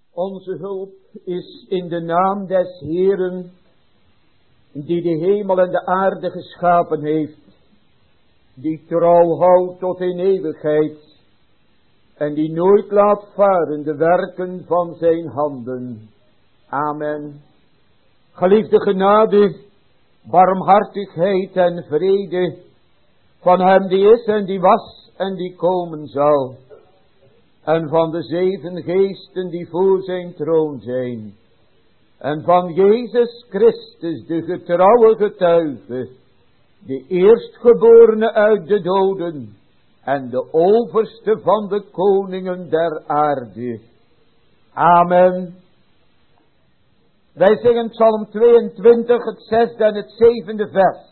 Onze hulp is in de naam des Heeren, die de hemel en de aarde geschapen heeft, die trouw houdt tot in eeuwigheid en die nooit laat varen de werken van zijn handen. Amen. Geliefde genade, barmhartigheid en vrede van hem die is en die was en die komen zal, en van de 7 geesten die voor zijn troon zijn, en van Jezus Christus, de getrouwe getuige, de eerstgeborene uit de doden en de overste van de koningen der aarde. Amen. Wij zingen Psalm 22, het 6e en het 7e vers.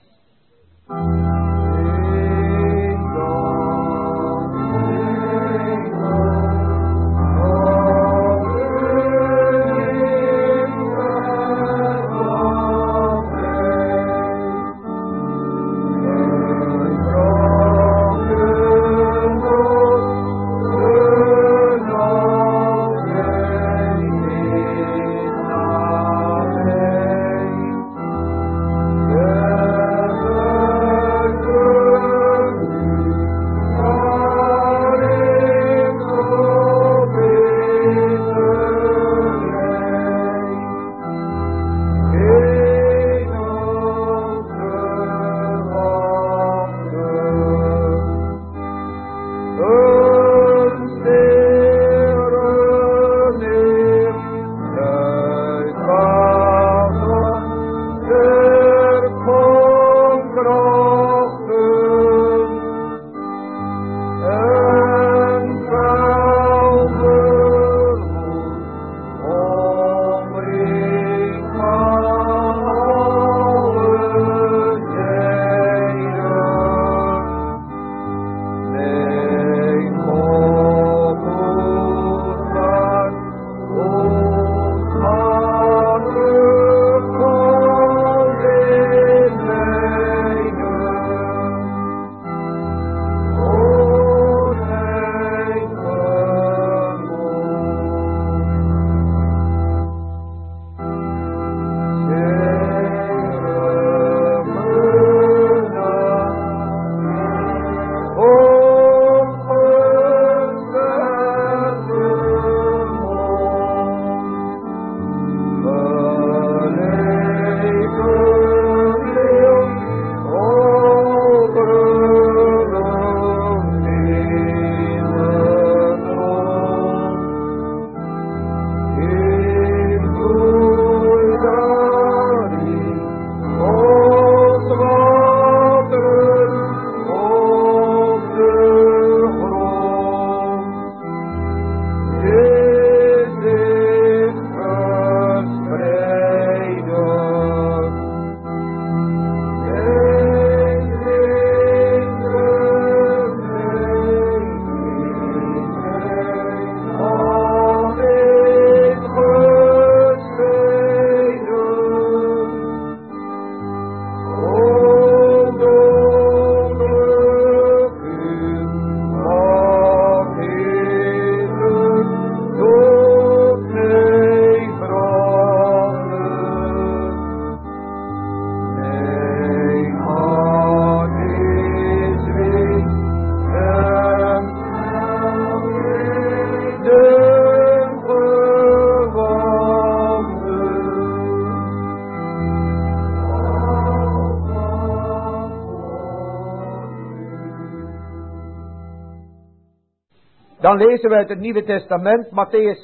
Dan lezen we uit het Nieuwe Testament, Mattheüs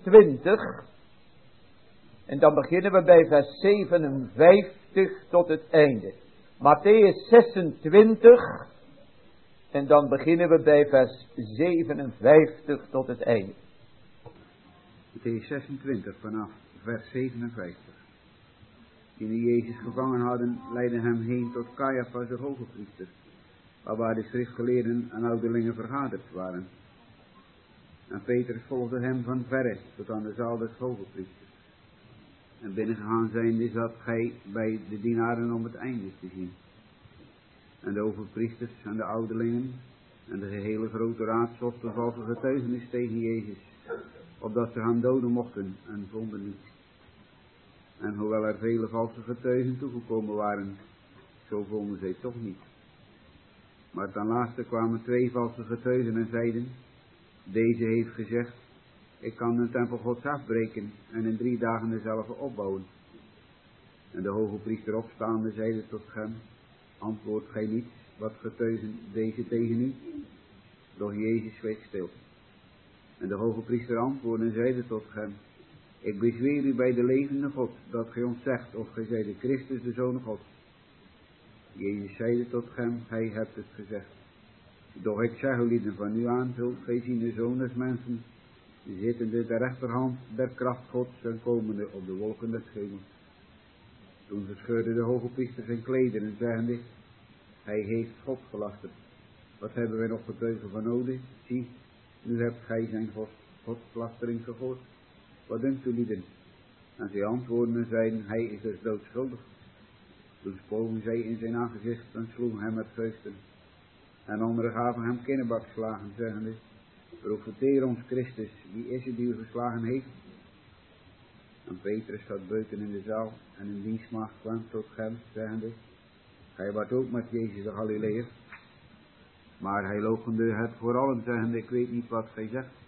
26. En dan beginnen we bij vers 57 tot het einde. Mattheüs 26. En dan beginnen we bij vers 57 tot het einde. Mattheüs 26 vanaf vers 57. Die nu Jezus gevangen hadden, leidden hem heen tot Caiaphas de hogepriester, waar de schriftgeleerden en ouderlingen vergaderd waren. En Petrus volgde hem van verre tot aan de zaal des hogepriesters. En binnengegaan zijnde zat hij bij de dienaren om het einde te zien. En de overpriesters en de ouderlingen en de gehele grote raad zochten valse getuigenis tegen Jezus, opdat ze hem doden mochten en vonden niet. En hoewel er vele valse getuigen toegekomen waren, zo vonden zij toch niet. Maar ten laatste kwamen 2 valse getuigen en zeiden, deze heeft gezegd, ik kan de tempel Gods afbreken en in 3 dagen dezelfde opbouwen. En de hoge priester opstaande zeide tot hem, antwoordt gij niet, wat getuigen deze tegen u? Doch Jezus zweeg stil. En de hoge priester antwoordde en zeide tot hem, ik bezweer u bij de levende God, dat gij ons zegt, of gij zijt de Christus, de Zoon Gods. Jezus zeide tot hem, gij hebt het gezegd. Doch ik zeg u lieden van nu aan, zult gij zien de Zoon des mensen, zittende ter rechterhand der kracht Gods en komende op de wolken des hemels. Toen verscheurde de hoge priester zijn klederen, zeggende, hij heeft God gelasterd. Wat hebben wij nog getuigen van nodig? Zie, nu hebt gij zijn godslastering gehoord. Wat denkt u lieden? En zij antwoordden en zeiden, hij is dus doodschuldig. Toen spogen zij in zijn aangezicht en sloegen hem met vuisten. En anderen gaven hem kinnebakslagen, zeggende, profeteer ons Christus, wie is het die u geslagen heeft? En Petrus zat buiten in de zaal en een dienstmaagd kwam tot hem, zeggende, gij waart ook met Jezus de Galileër. Maar hij loochende het voor allen, zeggende, ik weet niet wat gij zegt.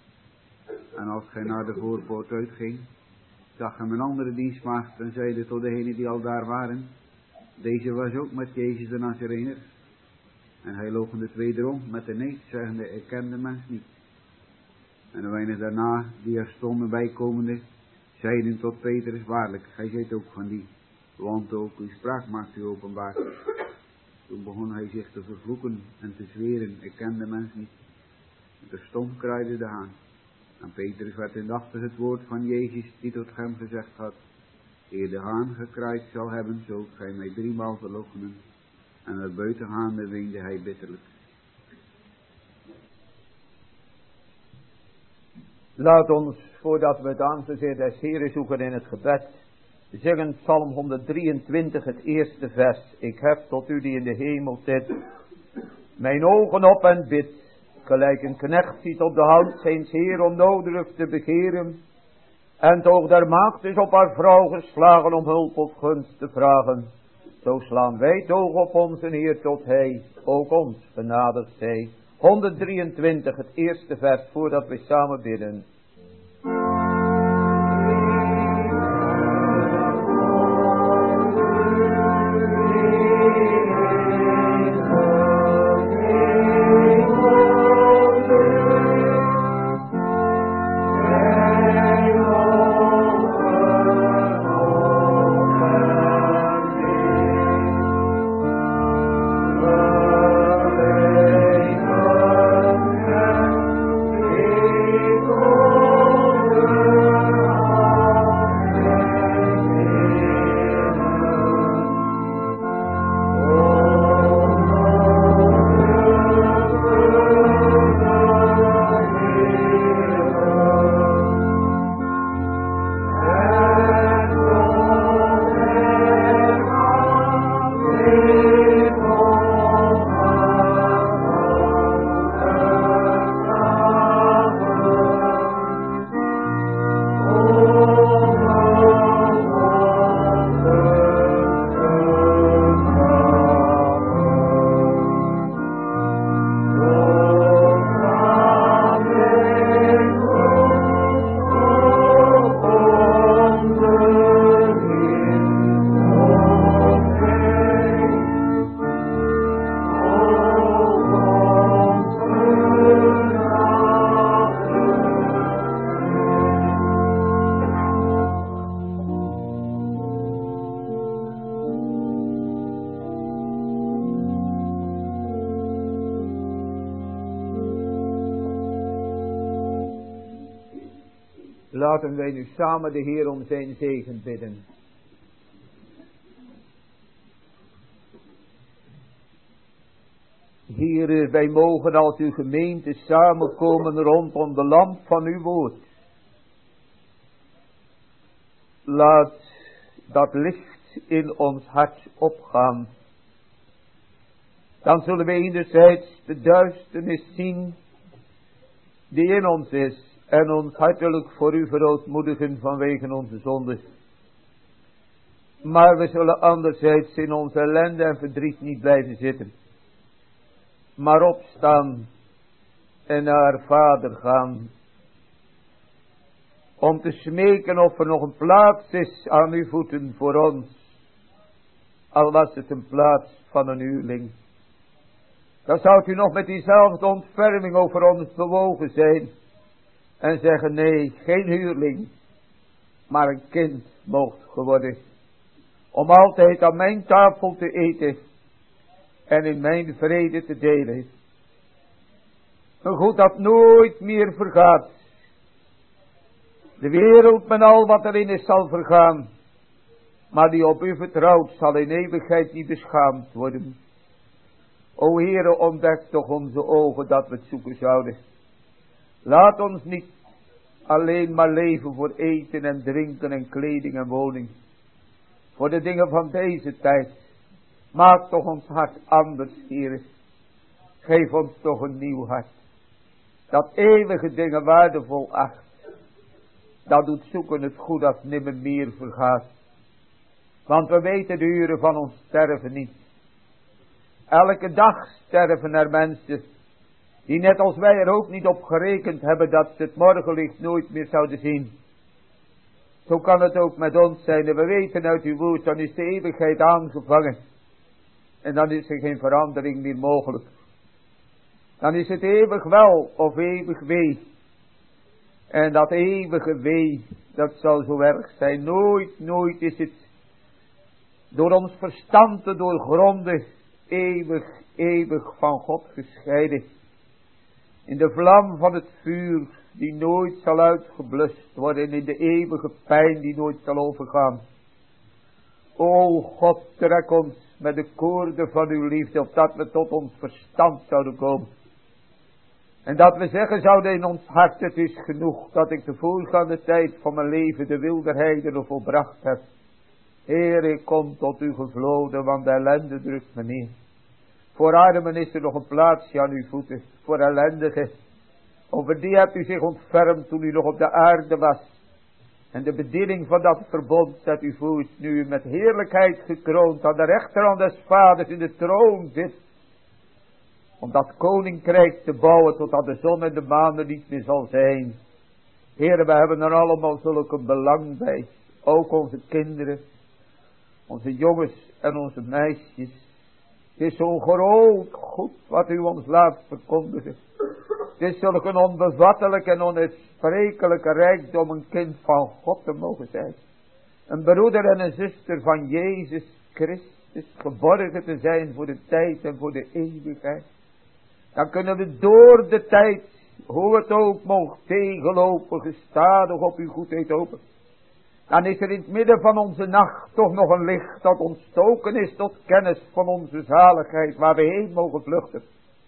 En als gij naar de voorpoort uitging, zag hem een andere dienstmaagd en zeide tot degenen die al daar waren, deze was ook met Jezus de Nazarener. En hij loochende wederom met de neet, zeggende, ik ken de mens niet. En een weinig daarna, die er stonden bijkomende, zeiden tot Petrus, waarlijk, gij zijt ook van die, want ook uw spraak maakt u openbaar. Toen begon hij zich te vervloeken en te zweren, ik ken de mens niet. En terstond kraaide de haan. En Petrus werd indachtig het woord van Jezus, die tot hem gezegd had, eer de haan gekraaid zal hebben, zult gij mij 3-maal verloochenen. En het buitengaande weende hij bitterlijk. Laat ons, voordat we het aangezicht des Heren zoeken in het gebed, zeggen Psalm 123, het eerste vers. Ik heb tot u die in de hemel zit, mijn ogen op en bid, gelijk een knecht ziet op de hand zijns Heer onnodig te begeren, en het oog der maagd is op haar vrouw geslagen om hulp of gunst te vragen. Zo slaan wij het oog op onze Heer tot hij ook ons genadig zij. 123, het eerste vers, voordat we samen bidden. Laten wij nu samen de Heer om zijn zegen bidden. Heer, wij mogen als uw gemeente samenkomen rondom de lamp van uw woord. Laat dat licht in ons hart opgaan. Dan zullen wij enerzijds de duisternis zien die in ons is. en ons hartelijk voor u verootmoedigen vanwege onze zonde. Maar we zullen anderzijds in onze ellende en verdriet niet blijven zitten, maar opstaan en naar Vader gaan, om te smeken of er nog een plaats is aan uw voeten voor ons, al was het een plaats van een huurling. Dan zou u nog met diezelfde ontferming over ons bewogen zijn en zeggen: nee, geen huurling, maar een kind moogt geworden, om altijd aan mijn tafel te eten en in mijn vrede te delen. Een goed dat nooit meer vergaat. De wereld met al wat erin is zal vergaan, maar die op u vertrouwt zal in eeuwigheid niet beschaamd worden. O Heere, ontdek toch onze ogen dat we het zoeken zouden. Laat ons niet alleen maar leven voor eten en drinken en kleding en woning, voor de dingen van deze tijd. Maak toch ons hart anders, Heere. Geef ons toch een nieuw hart, dat eeuwige dingen waardevol acht. Dat doet zoeken het goed dat nimmer meer vergaat. Want we weten de uren van ons sterven niet. Elke dag sterven er mensen die net als wij er ook niet op gerekend hebben dat ze het morgenlicht nooit meer zouden zien. Zo kan het ook met ons zijn. En we weten uit uw woord, dan is de eeuwigheid aangevangen. En dan is er geen verandering meer mogelijk. Dan is het eeuwig wel of eeuwig wee. En dat eeuwige wee, dat zal zo erg zijn. Nooit is het door ons verstand te doorgronden eeuwig van God gescheiden. In de vlam van het vuur die nooit zal uitgeblust worden. En in de eeuwige pijn die nooit zal overgaan. O God, trek ons met de koorden van uw liefde, opdat we tot ons verstand zouden komen. En dat we zeggen zouden in ons hart: het is genoeg dat ik de voorgaande tijd van mijn leven de wil der heidenen volbracht heb. Heer, ik kom tot u gevloden, want de ellende drukt me neer. Voor armen is er nog een plaatsje aan uw voeten, voor ellendigen. Over die hebt u zich ontfermd toen u nog op de aarde was. En de bediening van dat verbond zet u voort, nu u met heerlijkheid gekroond aan de rechterhand des Vaders in de troon zit. Om dat koninkrijk te bouwen totdat de zon en de maan er niet meer zal zijn. Heren, we hebben er allemaal zulke belang bij. Ook onze kinderen, onze jongens en onze meisjes. Het is zo'n groot goed wat u ons laat verkondigen. Het is zulk een onbevattelijk en onuitsprekelijke rijkdom een kind van God te mogen zijn. Een broeder en een zuster van Jezus Christus, geborgen te zijn voor de tijd en voor de eeuwigheid. Dan kunnen we door de tijd, hoe het ook mocht tegenlopen, gestadig op uw goedheid open. Dan is er in het midden van onze nacht toch nog een licht dat ontstoken is tot kennis van onze zaligheid, waar we heen mogen vluchten.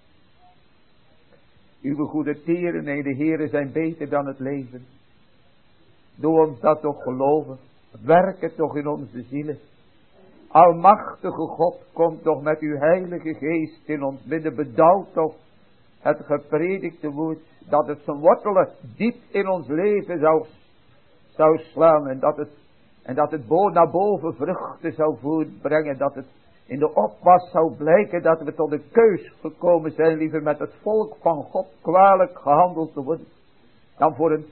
Uw goede tieren en de Heere zijn beter dan het leven. Doe ons dat toch geloven. Werk het toch in onze zielen. Almachtige God, kom toch met uw heilige geest in ons midden. Bedouw toch het gepredikte woord, dat het zijn wortelen diep in ons leven zou slaan. En dat het naar boven vruchten zou voortbrengen. Dat het in de opwas zou blijken dat we tot de keus gekomen zijn, liever met het volk van God kwalijk gehandeld te worden, dan voor een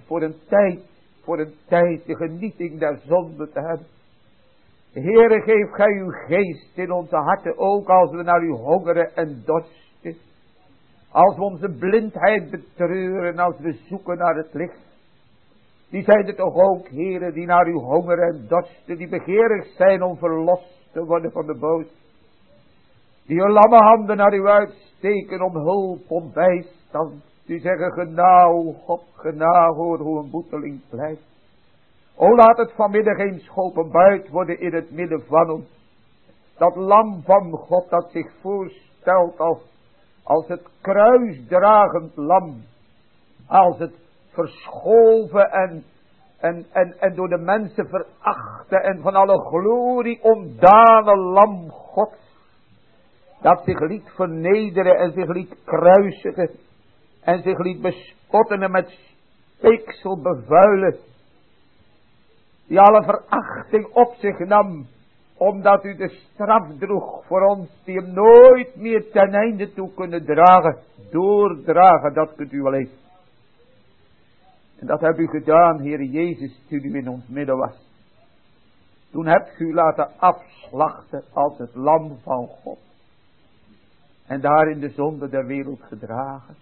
tijd de genieting der zonde te hebben. Heere, geef gij uw geest in onze harten, ook als we naar u hongeren en dorsten. Als we onze blindheid betreuren, als we zoeken naar het licht. Die zijn er toch ook, Heere, die naar u hongeren en dorsten, die begeerig zijn om verlost te worden van de boos. Die hun lamme handen naar u uitsteken om hulp, om bijstand. Die zeggen: genauw, God, genauw, hoor hoe een boeteling blijft. O, laat het vanmiddag eens geopenbaard worden in het midden van ons. Dat lam van God dat zich voorstelt als het kruisdragend lam. Als het verschoven en door de mensen verachte en van alle glorie ontdane lam God. Dat zich liet vernederen en zich liet kruisigen. En zich liet bespotten en met speeksel bevuilen, die alle verachting op zich nam, omdat u de straf droeg voor ons, die hem nooit meer ten einde toe kunnen dragen, doordragen, dat kunt u alleen. En dat hebt u gedaan, Heer Jezus, toen u in ons midden was. Toen hebt u laten afslachten als het lam van God. En daarin de zonde der wereld gedragen.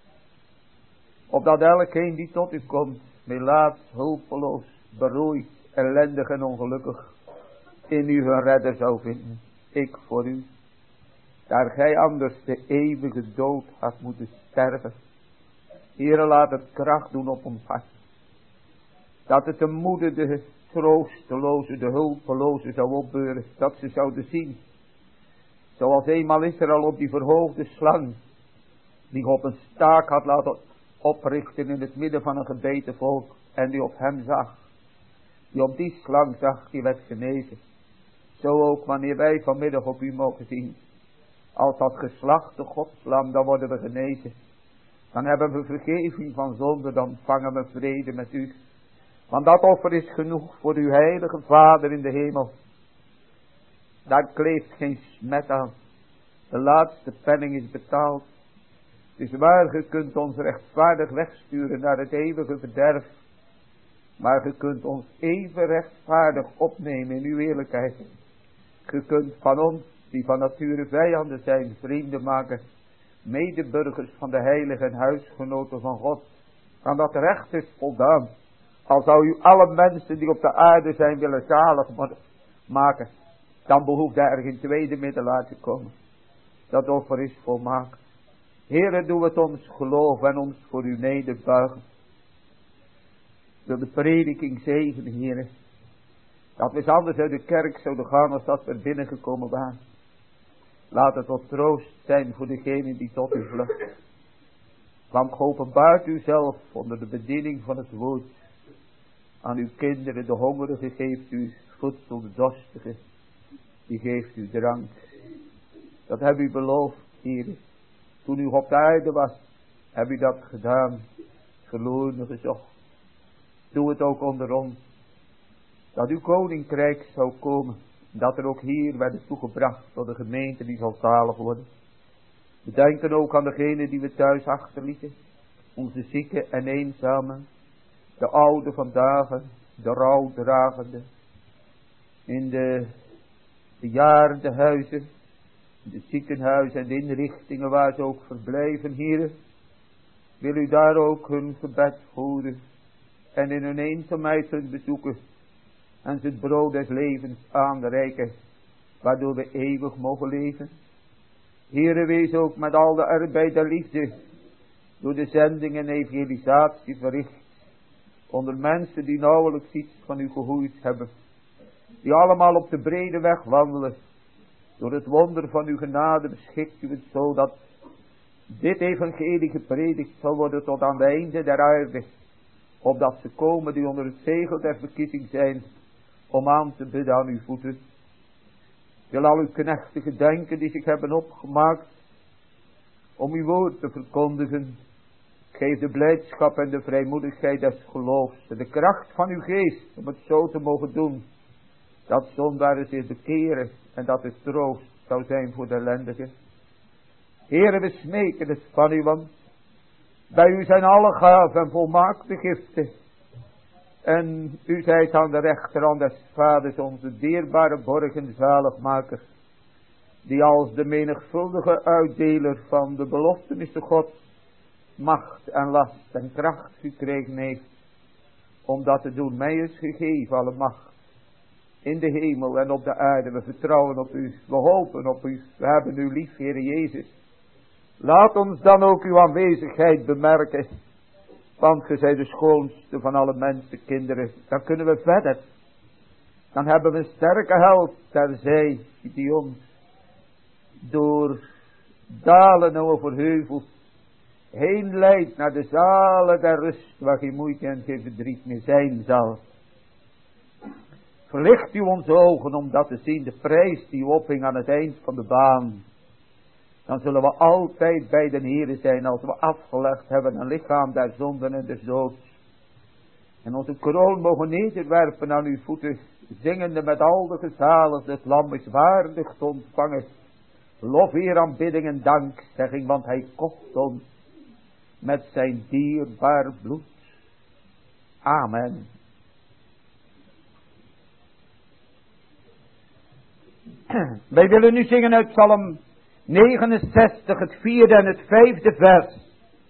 Opdat elkeen die tot u komt, melaats, hulpeloos, beroeid, ellendig en ongelukkig, in u een redder zou vinden. Ik voor u. Daar gij anders de eeuwige dood had moeten sterven. Heere, laat het kracht doen op ons hart. Dat het de moeder, de troosteloze, de hulpeloze zou opbeuren. Dat ze zouden zien. Zoals eenmaal Israël op die verhoogde slang, die God een staak had laten oprichten in het midden van een gebeten volk. En die op hem zag. Die op die slang zag, die werd genezen. Zo ook wanneer wij vanmiddag op u mogen zien. Als dat geslachte Godslam, dan worden we genezen. Dan hebben we vergeving van zonde, dan ontvangen we vrede met u. Want dat offer is genoeg voor uw heilige Vader in de hemel. Daar kleeft geen smet aan. De laatste penning is betaald. Het is waar, ge kunt ons rechtvaardig wegsturen naar het eeuwige verderf. Maar ge kunt ons even rechtvaardig opnemen in uw eerlijkheid. Ge kunt van ons, die van nature vijanden zijn, vrienden maken. Medeburgers van de heilige en huisgenoten van God. Aan dat recht is voldaan. Al zou u alle mensen die op de aarde zijn willen zalig maken. Dan behoeft er geen tweede middelaar te komen. Dat offer is volmaakt. Heere, doe het ons geloof en ons voor uw nederbuigen. Wil de prediking zegenen, Heere. Dat we anders uit de kerk zouden gaan als dat we er binnengekomen waren. Laat het tot troost zijn voor degenen die tot u vluchten. Want geopenbaart u zelf onder de bediening van het woord. Aan uw kinderen, de hongerige geeft u voedsel, de dorstige, die geeft u drank. Dat heb u beloofd, Heere. Toen u op de aarde was, heb u dat gedaan, verloren gezocht. Doe het ook onder ons. Dat uw koninkrijk zou komen. Dat er ook hier werden toegebracht tot de gemeente die zal zalig worden. We denken ook aan degenen die we thuis achterlieten. Onze zieken en eenzamen. De oude van dagen. De rouwdragende. In de bejaarde huizen. De ziekenhuizen en de inrichtingen waar ze ook verblijven, Heere. Wil u daar ook hun gebed voeren. En in hun eenzaamheid hun bezoeken. En ze het brood des levens aanreiken. Waardoor we eeuwig mogen leven. Heere, wees ook met al de arbeid en liefde. Door de zending en evangelisatie verricht. Onder mensen die nauwelijks iets van u gehoord hebben. Die allemaal op de brede weg wandelen. Door het wonder van uw genade beschikt u het zo dat dit evangelie gepredikt zal worden tot aan de einde der aarde. Opdat ze komen die onder het zegel der verkiezing zijn. Om aan te bidden aan uw voeten. Wil al uw knechten gedenken die zich hebben opgemaakt. Om uw woord te verkondigen. Geef de blijdschap en de vrijmoedigheid des geloofs. En de kracht van uw geest om het zo te mogen doen. Dat zondaren zich bekeren. En dat het troost zou zijn voor de ellendigen. Heere, we smeken het van u, want bij u zijn alle gaven en volmaakte giften. En u zijt aan de rechterhand des Vaders onze dierbare borg en zaligmaker. Die als de menigvuldige uitdeler van de beloftenissen God macht en last en kracht gekregen heeft. Om dat te doen. Mij is gegeven alle macht. In de hemel en op de aarde. We vertrouwen op u. We hopen op u. We hebben u lief, Heer Jezus. Laat ons dan ook uw aanwezigheid bemerken. Want ge zijt de schoonste van alle mensenkinderen. Dan kunnen we verder. Dan hebben we een sterke held terzij die ons door dalen over heuvels heen leidt naar de zalen der rust. Waar geen moeite en geen verdriet meer zijn zal. Verlicht u onze ogen om dat te zien. De prijs die u ophing aan het eind van de baan. Dan zullen we altijd bij de Heere zijn als we afgelegd hebben een lichaam der zonden en des doods. En onze kroon mogen nederwerpen aan uw voeten, zingende met al de gezaligden, het lam is waardig te ontvangen. Lof, eer, aanbidding en dankzegging, want hij kocht ons met zijn dierbaar bloed. Amen. Wij willen nu zingen uit Psalm 69, het 4e en het 5e vers.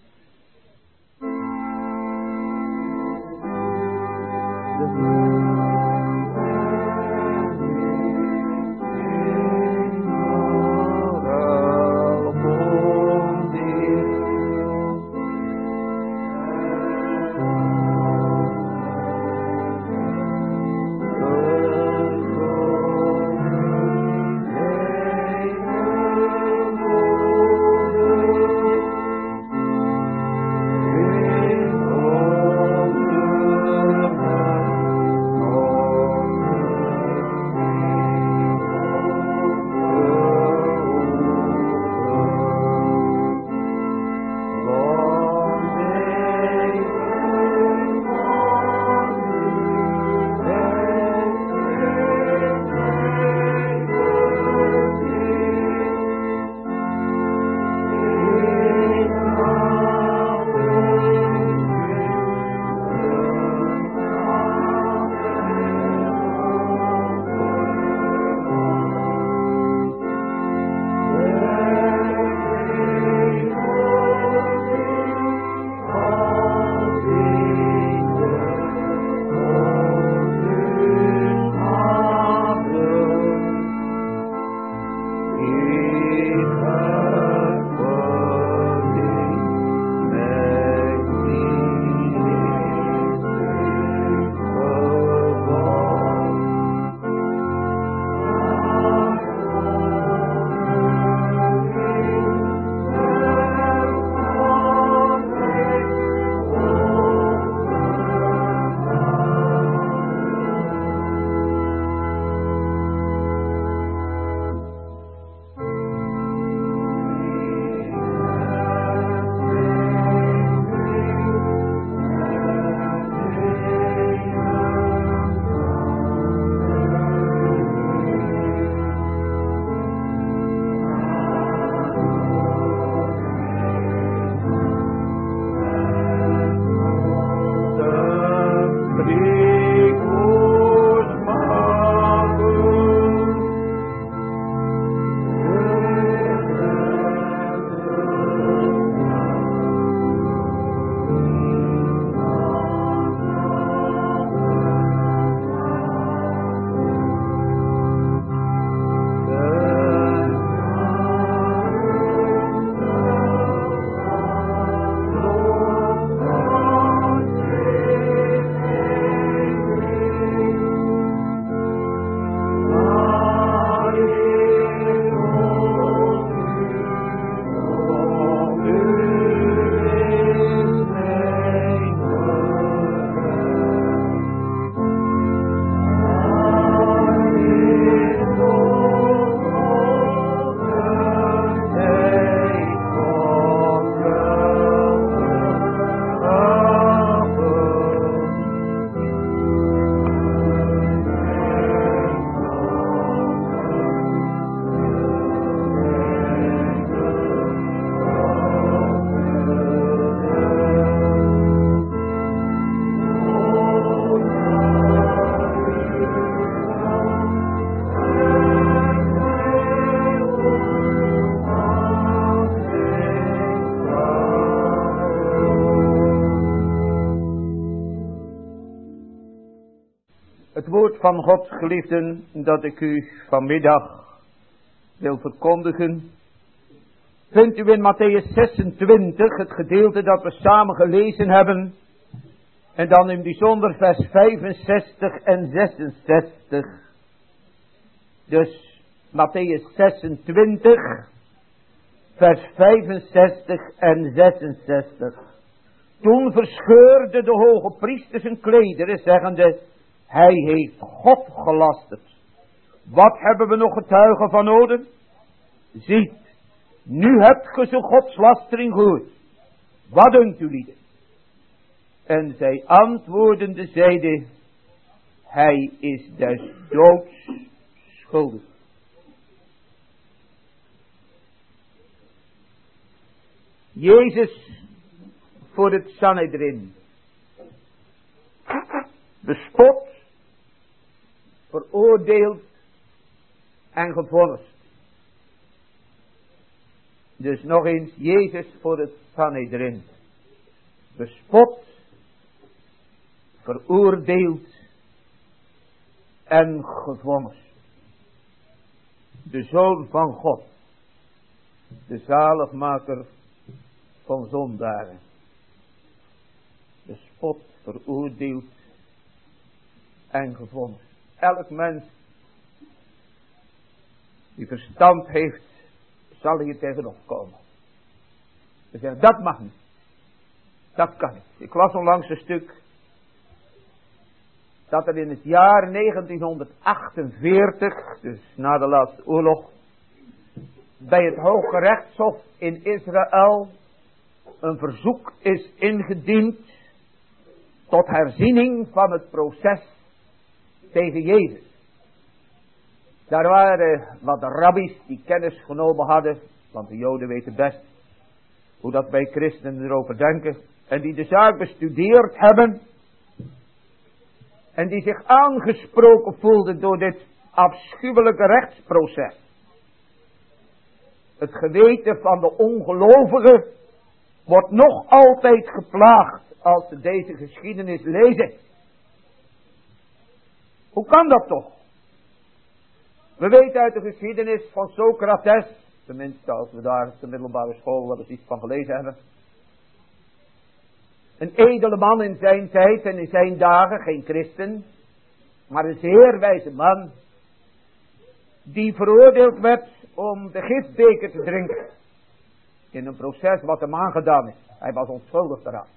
Het woord van God, geliefden, dat ik u vanmiddag wil verkondigen, vindt u in Mattheüs 26, het gedeelte dat we samen gelezen hebben, en dan in bijzonder vers 65 en 66. Dus Mattheüs 26, vers 65 en 66. Toen verscheurde de hoge priester zijn klederen, zeggende: hij heeft God gelasterd. Wat hebben we nog getuigen van nodig? Ziet, nu hebt ge zo godslastering gehoord. Wat dunkt u lieden? En zij antwoordende zeide, hij is des doods schuldig. Jezus voor het Sanhedrin. Bespot, veroordeeld en gevonnist. Dus nog eens Jezus voor het Sanhedrin. Bespot, veroordeeld en gevonnist. De Zoon van God. De zaligmaker van zondaren. Bespot, veroordeeld en gevonnist. Elk mens die verstand heeft, zal hier tegenop komen. Ze zeggen, dat mag niet. Dat kan niet. Ik las onlangs een stuk dat er in het jaar 1948, dus na de laatste oorlog, bij het Hoge Rechtshof in Israël een verzoek is ingediend tot herziening van het proces tegen Jezus. Daar waren wat rabbies die kennis genomen hadden, want de Joden weten best hoe dat wij christenen erover denken, en die de zaak bestudeerd hebben en die zich aangesproken voelden door dit afschuwelijke rechtsproces. Het geweten van de ongelovigen wordt nog altijd geplaagd als ze deze geschiedenis lezen. Hoe kan dat toch? We weten uit de geschiedenis van Socrates, tenminste als we daar op de middelbare school wel eens iets van gelezen hebben. Een edele man in zijn tijd en in zijn dagen, geen christen, maar een zeer wijze man, die veroordeeld werd om de gifbeker te drinken. In een proces wat hem aangedaan is. Hij was onschuldig daaraan.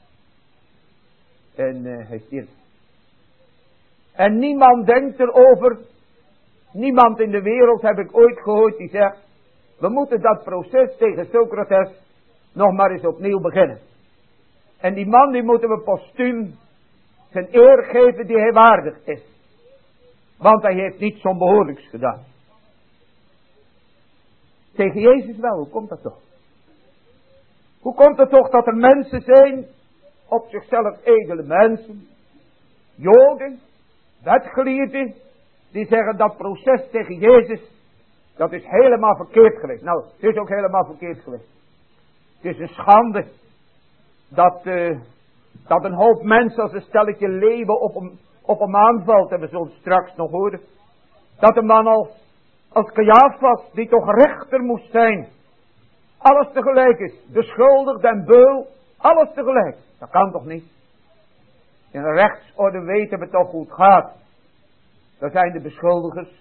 En hij stierf. En niemand denkt erover. Niemand in de wereld heb ik ooit gehoord die zegt, we moeten dat proces tegen Socrates nog maar eens opnieuw beginnen. En die man die moeten we postuum zijn eer geven die hij waardig is. Want hij heeft niets onbehoorlijks gedaan. Tegen Jezus wel, hoe komt dat toch? Hoe komt het toch dat er mensen zijn, op zichzelf edele mensen, Joden, wetgeleerden, die zeggen dat proces tegen Jezus, dat is helemaal verkeerd geweest. Nou, het is ook helemaal verkeerd geweest. Het is een schande dat een hoop mensen als een stelletje leeuwen op hem aanvalt. En we zullen het straks nog horen. Dat een man als Caiaphas, die toch rechter moest zijn, alles tegelijk is. Beschuldigd en beul, alles tegelijk. Dat kan toch niet? In de rechtsorde weten we toch hoe het gaat. Daar zijn de beschuldigers.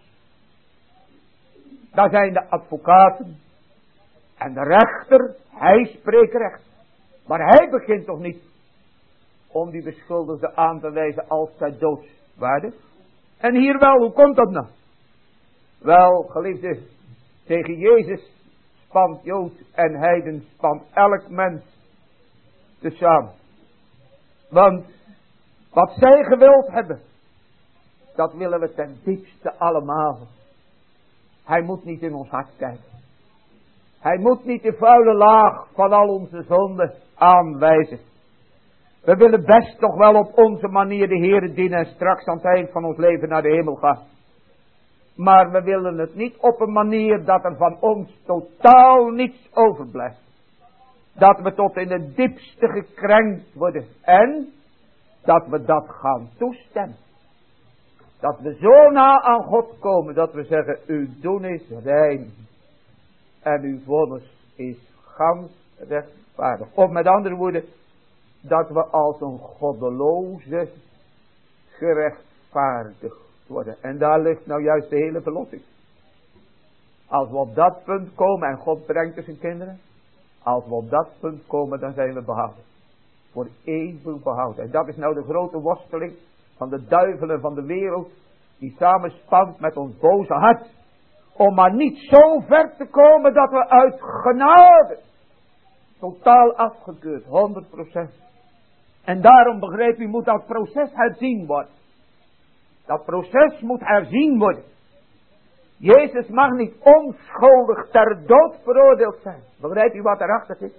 Daar zijn de advocaten. En de rechter, hij spreekt recht. Maar hij begint toch niet om die beschuldigde aan te wijzen als zij doodswaardig. En hier wel, hoe komt dat nou? Wel, geliefde, tegen Jezus spant Jood en heiden, spant elk mens tezamen. Want wat zij gewild hebben, dat willen we ten diepste allemaal. Hij moet niet in ons hart kijken. Hij moet niet de vuile laag van al onze zonden aanwijzen. We willen best toch wel op onze manier de Heere dienen en straks aan het eind van ons leven naar de hemel gaan. Maar we willen het niet op een manier dat er van ons totaal niets overblijft. Dat we tot in het diepste gekrenkt worden. En dat we dat gaan toestemmen. Dat we zo na aan God komen dat we zeggen, uw doen is rein. En uw vonnis is gans rechtvaardig. Of met andere woorden, dat we als een goddeloze gerechtvaardigd worden. En daar ligt nou juist de hele verlossing. Als we op dat punt komen en God brengt er zijn kinderen. Als we op dat punt komen, dan zijn we behouden. Voor eeuwig behouden. En dat is nou de grote worsteling van de duivelen van de wereld. Die samenspant met ons boze hart. Om maar niet zo ver te komen dat we uit genade totaal afgekeurd, 100%. En daarom, begrijp u, moet dat proces herzien worden. Dat proces moet herzien worden. Jezus mag niet onschuldig ter dood veroordeeld zijn. Begrijpt u wat erachter zit?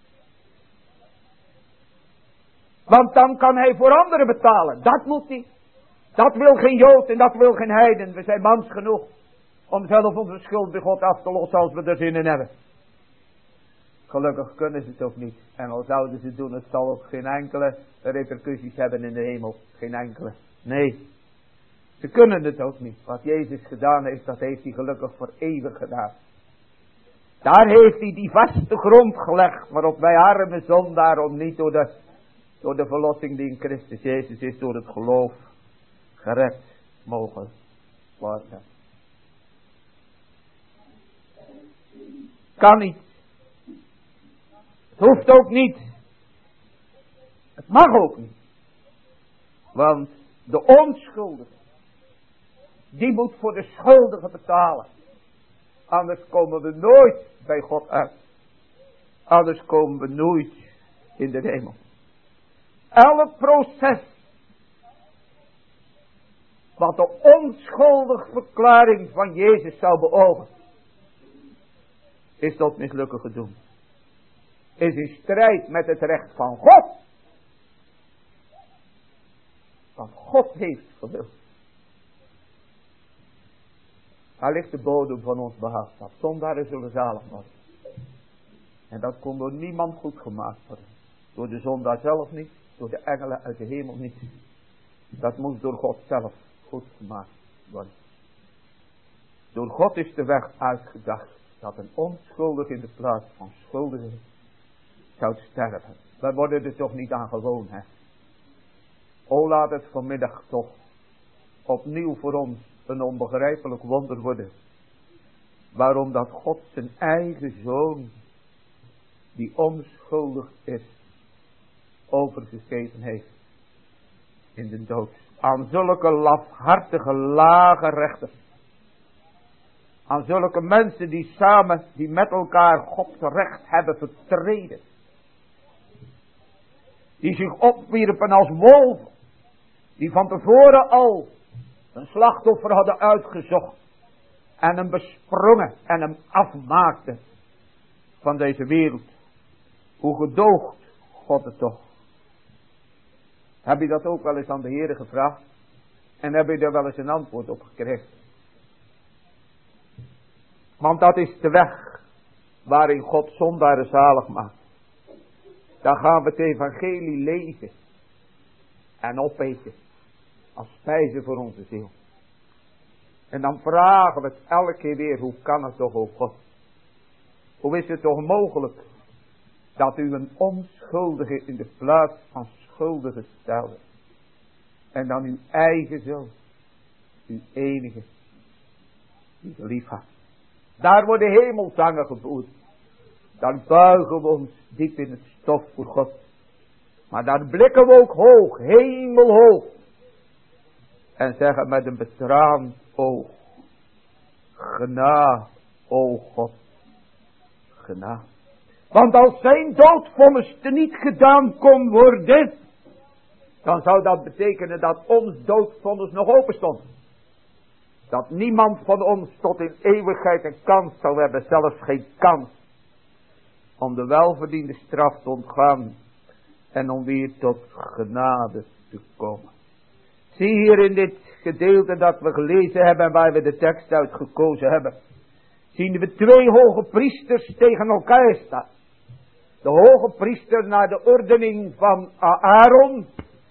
Want dan kan hij voor anderen betalen. Dat moet hij. Dat wil geen Jood en dat wil geen heiden. We zijn mans genoeg om zelf onze schuld bij God af te lossen als we er zin in hebben. Gelukkig kunnen ze het ook niet. En al zouden ze het doen, het zal ook geen enkele repercussies hebben in de hemel. Geen enkele. Nee. Ze kunnen het ook niet. Wat Jezus gedaan heeft, dat heeft hij gelukkig voor eeuwig gedaan. Daar heeft hij die vaste grond gelegd, waarop wij arme zondaren niet door de verlossing die in Christus Jezus is, door het geloof gered mogen worden. Kan niet. Het hoeft ook niet. Het mag ook niet. Want de onschuldige, die moet voor de schuldige betalen. Anders komen we nooit bij God uit. Anders komen we nooit in de hemel. Elk proces wat de onschuldige verklaring van Jezus zou beogen, is tot mislukken gedoemd. Is in strijd met het recht van God. Want God heeft gewild. Daar ligt de bodem van ons behaag. Dat zondaren zullen zalig worden. En dat kon door niemand goed gemaakt worden. Door de zondaar zelf niet. Door de engelen uit de hemel niet. Dat moest door God zelf goed gemaakt worden. Door God is de weg uitgedacht. Dat een onschuldig in de plaats van schuldigen zou sterven. Wij worden er toch niet aan gewoon, hè. O, laat het vanmiddag toch opnieuw voor ons een onbegrijpelijk wonder worden. Waarom dat God zijn eigen zoon, die onschuldig is, overgegeven heeft in de dood. Aan zulke lafhartige lage rechters. Aan zulke mensen die samen, die met elkaar Gods recht hebben vertreden. Die zich opwierpen als wolven. Die van tevoren al een slachtoffer hadden uitgezocht. En hem besprongen en hem afmaakten van deze wereld. Hoe gedoogt God het toch? Heb je dat ook wel eens aan de Heere gevraagd? En heb je daar wel eens een antwoord op gekregen? Want dat is de weg waarin God zondaren zalig maakt. Dan gaan we het evangelie lezen en opeten als spijze voor onze ziel. En dan vragen we het elke keer weer, hoe kan het toch, o God? Hoe is het toch mogelijk dat u een onschuldige in de plaats van schuldige stelde? En dan uw eigen zoon, uw enige, die u lief had. Daar worden hemelzangen geboerd. Dan buigen we ons diep in het stof voor God. Maar dan blikken we ook hoog, hemelhoog. En zeggen met een betraand oog: genade, o God, genade. Want als zijn doodvonnis niet gedaan kon worden, dan zou dat betekenen dat ons doodvonnis nog open stond. Dat niemand van ons tot in eeuwigheid een kans zou hebben, zelfs geen kans, om de welverdiende straf te ontgaan en om weer tot genade te komen. Zie hier in dit gedeelte dat we gelezen hebben en waar we de tekst uit gekozen hebben, zien we twee hoge priesters tegen elkaar staan. De hoge priester naar de ordening van Aaron,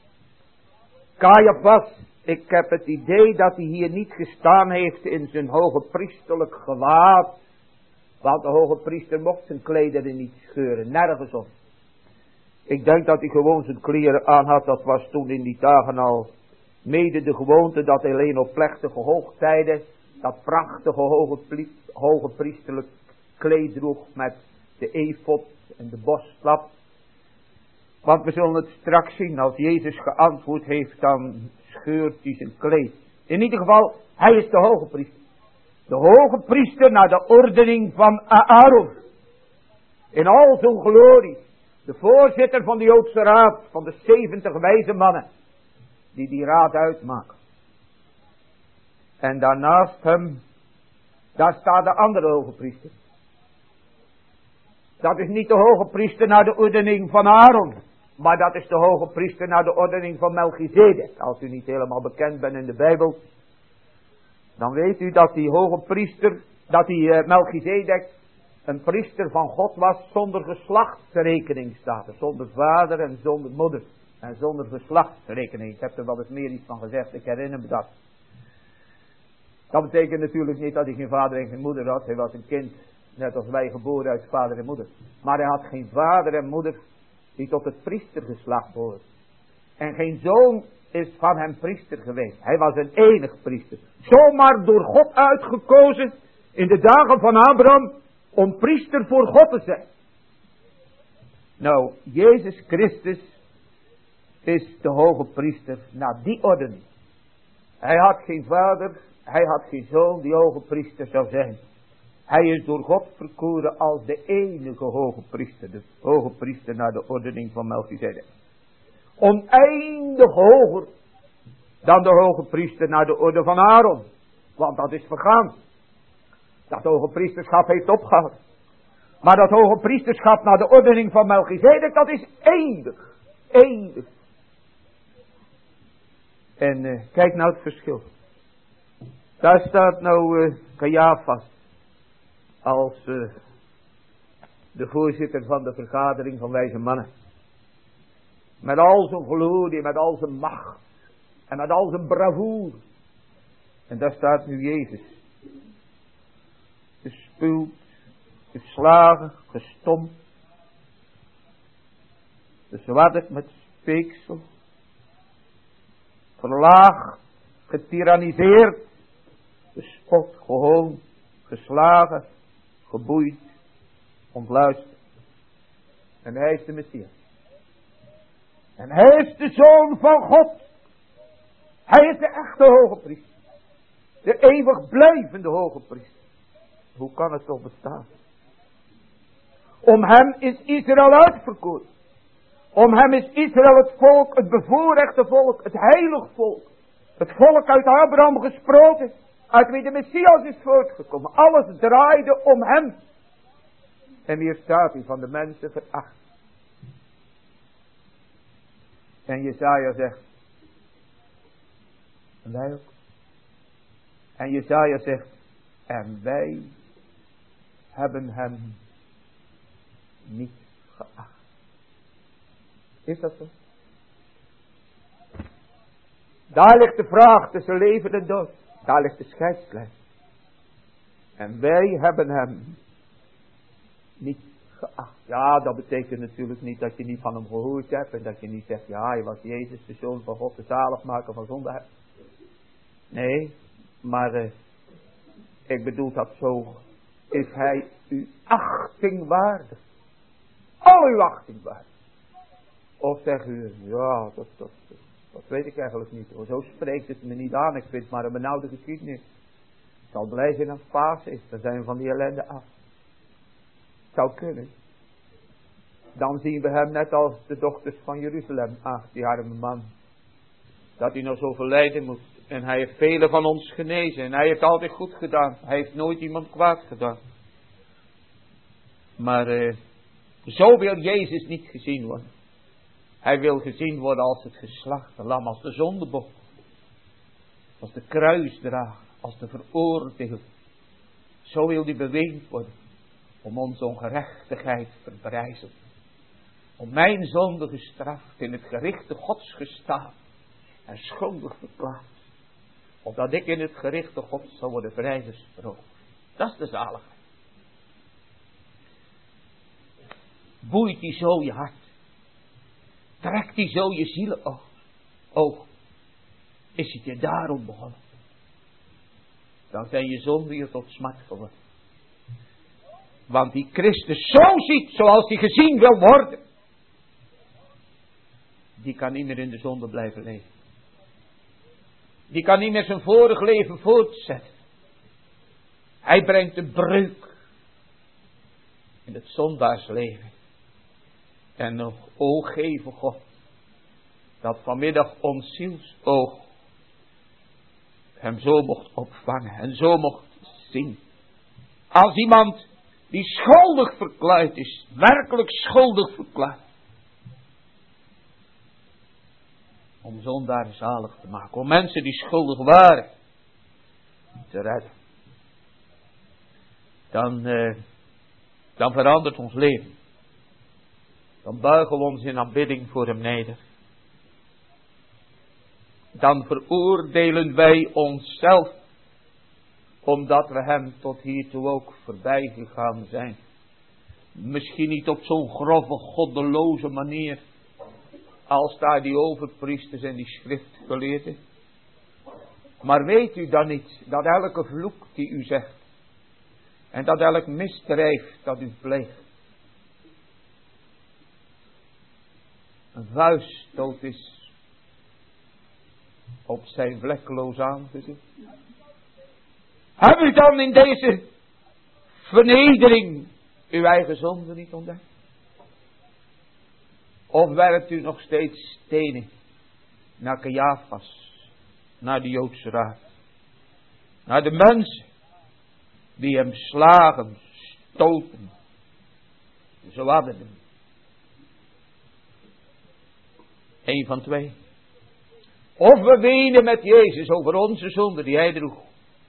Caiaphas. Ik heb het idee dat hij hier niet gestaan heeft in zijn hoge priesterlijk gewaad. Want de hoge priester mocht zijn klederen niet scheuren, nergens op. Ik denk dat hij gewoon zijn kleren aan had. Dat was toen in die dagen al mede de gewoonte dat hij alleen op plechtige hoogtijden dat prachtige hoge priesterlijk kleed droeg met de efod en de borstslap. Want we zullen het straks zien, als Jezus geantwoord heeft, dan scheurt hij zijn kleed. In ieder geval, hij is de hoge priester. De hoge priester naar de ordening van Aaron. In al zijn glorie. De voorzitter van de Joodse raad, van de 70 wijze mannen, die raad uitmaken. En daarnaast hem, daar staat de andere hoge priester. Dat is niet de hoge priester naar de ordening van Aaron, maar dat is de hoge priester naar de ordening van Melchizedek. Als u niet helemaal bekend bent in de Bijbel, dan weet u dat die hoge priester, dat die Melchizedek een priester van God was zonder geslachtsrekening staat. Zonder vader en zonder moeder en zonder geslachtsrekening. Ik heb er wel eens meer iets van gezegd, ik herinner me dat. Dat betekent natuurlijk niet dat hij geen vader en geen moeder had. Hij was een kind, net als wij, geboren uit vader en moeder. Maar hij had geen vader en moeder die tot het priestergeslacht hoort. En geen zoon is van hem priester geweest. Hij was een enig priester. Zomaar door God uitgekozen in de dagen van Abraham om priester voor God te zijn. Nou, Jezus Christus is de hoge priester naar die ordening. Hij had geen vader, hij had geen zoon die hoge priester zou zijn. Hij is door God verkoren als de enige hoge priester. De hoge priester naar de ordening van Melchizedek. Oneindig hoger dan de hoge priester naar de orde van Aaron. Want dat is vergaan. Dat hoge priesterschap heeft opgehouden. Maar dat hoge priesterschap naar de ordening van Melchizedek, dat is eeuwig. Eeuwig. En kijk nou het verschil. Daar staat nou Caiaphas als de voorzitter van de vergadering van wijze mannen. Met al zijn glorie, met al zijn macht. En met al zijn bravoure. En daar staat nu Jezus. Gespuwd, geslagen, gestompt. Gezwadderd met speeksel. Verlaagd, getyranniseerd. Gespot, gehoond, geslagen, geboeid, ontluisterd. En hij is de Messias. En hij is de Zoon van God. Hij is de echte hoge priester. De eeuwig blijvende hoge priester. Hoe kan het toch bestaan? Om hem is Israël uitverkoren. Om hem is Israël het volk, het bevoorrechte volk, het heilig volk. Het volk uit Abraham gesproken, uit wie de Messias is voortgekomen. Alles draaide om hem. En hier staat hij van de mensen veracht. En Jesaja zegt, en wij ook. En Jesaja zegt, en wij hebben hem niet geacht. Is dat zo? Daar ligt de vraag tussen leven en dood. Daar ligt de scheidslijn. En wij hebben hem niet geacht. Ja, dat betekent natuurlijk niet dat je niet van hem gehoord hebt. En dat je niet zegt, ja, hij was Jezus, de Zoon van God, de zaligmaker van zonde. Nee, maar ik bedoel dat zo. Is hij uw achting waardig? Al uw achting waardig? Of zegt u, ja, dat weet ik eigenlijk niet. Zo spreekt het me niet aan. Ik vind het maar een benauwde geschiedenis. Ik zal blij zijn als het paas is. Dan zijn we van die ellende af. Zou kunnen. Dan zien we hem net als de dochters van Jeruzalem. Ach, die arme man. Dat hij nog zoveel lijden moest. En hij heeft velen van ons genezen. En hij heeft altijd goed gedaan. Hij heeft nooit iemand kwaad gedaan. Maar zo wil Jezus niet gezien worden. Hij wil gezien worden als het geslachte lam. Als de zondebok. Als de kruisdrager. Als de veroordeelde. Zo wil hij beweend worden. Om onze ongerechtigheid te verbrijzelen. Om mijn zonde gestraft in het gerichte Gods gestaan. En schuldig verklaard. Opdat ik in het gerichte Gods zou worden vrijgesproken. Dat is de zaligheid. Boeit die zo je hart. Trekt die zo je zielen oog. Is het je daarom begonnen. Dan zijn je zonden je tot smart geworden. Want die Christus zo ziet zoals hij gezien wil worden. Die kan niet meer in de zonde blijven leven. Die kan niet meer zijn vorig leven voortzetten. Hij brengt een breuk in het zondaarsleven. En nog oog geven, God, dat vanmiddag ons zielsoog hem zo mocht opvangen en zo mocht zien. Als iemand die schuldig verklaard is, werkelijk schuldig verklaard, om zondaren zalig te maken, om mensen die schuldig waren te redden. Dan verandert ons leven. Dan buigen we ons in aanbidding voor hem neder. Dan veroordelen wij onszelf, omdat we hem tot hiertoe ook voorbij gegaan zijn. Misschien niet op zo'n grove, goddeloze manier, als daar die overpriesters en die schriftgeleerden. Maar weet u dan niet, dat elke vloek die u zegt, en dat elk misdrijf dat u pleegt, een vuiststoot is op zijn vlekkeloos aangezicht? Heb u dan in deze vernedering uw eigen zonde niet ontdekt? Of werpt u nog steeds stenen naar Caiaphas, naar de Joodse raad, naar de mensen die hem slagen, stoten, zo hadden hem? Eén van twee. Of we wenen met Jezus over onze zonde die hij droeg.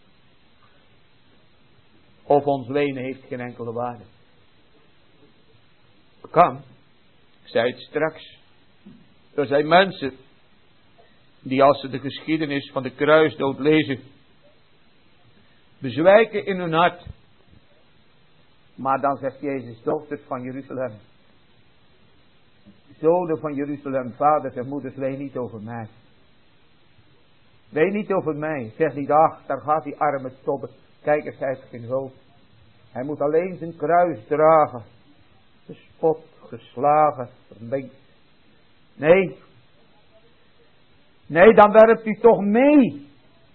Of ons wenen heeft geen enkele waarde. Kan. Ik zei het straks. Er zijn mensen die als ze de geschiedenis van de kruisdood lezen, bezwijken in hun hart. Maar dan zegt Jezus, dochters van Jeruzalem, zonen van Jeruzalem, vaders en moeders, ween niet over mij. Ween niet over mij. Zeg niet, ach, daar gaat die arme tobbe. Kijk eens, hij heeft geen hoofd. Hij moet alleen zijn kruis dragen. Gespot, geslagen, verminkt. Nee. Nee, dan werpt u toch mee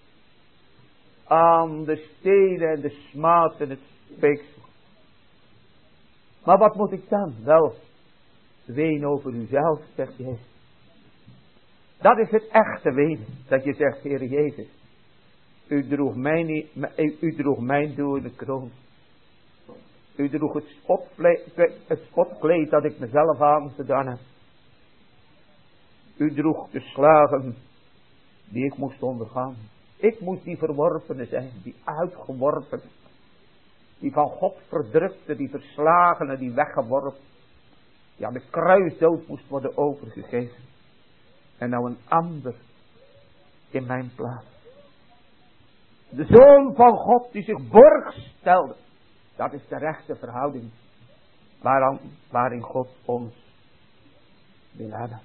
aan de stenen en de smaad en het speeksel. Maar wat moet ik dan? Wel, ween over uzelf, zegt Jezus. Dat is het echte wenen. Dat je zegt, Heer Jezus, u droeg mijn doornen kroon. U droeg het spotkleed dat ik mezelf aangedaan heb. U droeg de slagen die ik moest ondergaan. Ik moest die verworpene zijn, die uitgeworpen, die van God verdrukte, die verslagene, die weggeworpen, die aan de kruisdood moest worden overgegeven. En nou een ander in mijn plaats. De Zoon van God die zich borg stelde. Dat is de rechte verhouding waarin God ons wil hebben.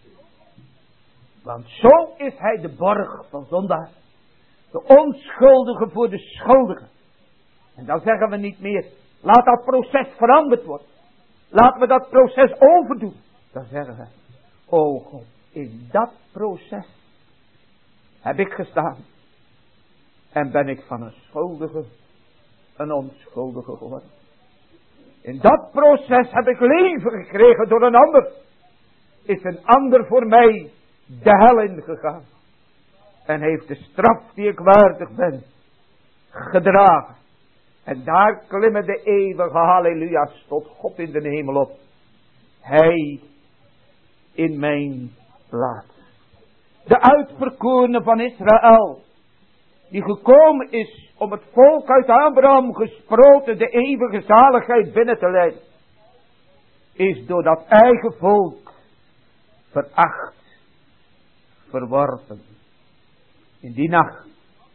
Want zo is hij de borg van zondaar. De onschuldige voor de schuldigen. En dan zeggen we niet meer, laat dat proces veranderd worden. Laten we dat proces overdoen. Dan zeggen we, o God, in dat proces heb ik gestaan. En ben ik van een schuldige een onschuldige geworden. In dat proces heb ik leven gekregen door een ander. Is een ander voor mij de hel ingegaan. En heeft de straf die ik waardig ben gedragen. En daar klimmen de eeuwige halleluja's tot God in de hemel op. Hij in mijn plaats. De uitverkorene van Israël. Die gekomen is om het volk uit Abraham gesproten de eeuwige zaligheid binnen te leiden. Is door dat eigen volk veracht, verworpen. In die nacht.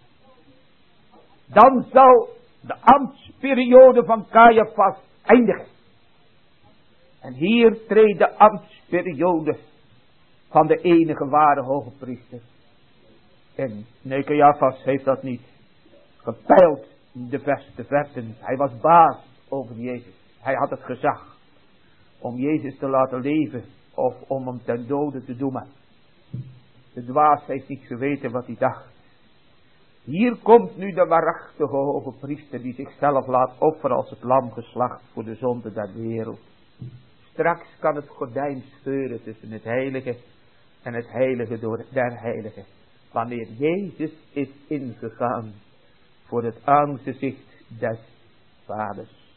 Dan zal de ambtsperiode van Caiaphas eindigen. En hier treedt de ambtsperiode van de enige ware hoge priester. En nee, Caiaphas heeft dat niet gepeild in de verste verten. Hij was baas over Jezus. Hij had het gezag om Jezus te laten leven of om hem ten dode te doemen. De dwaas heeft niet geweten wat hij dacht. Hier komt nu de waarachtige hoge priester die zichzelf laat offeren als het lam geslacht voor de zonde der wereld. straks kan het gordijn scheuren tussen het heilige en het heilige door der heilige. Wanneer Jezus is ingegaan voor het aangezicht des Vaders.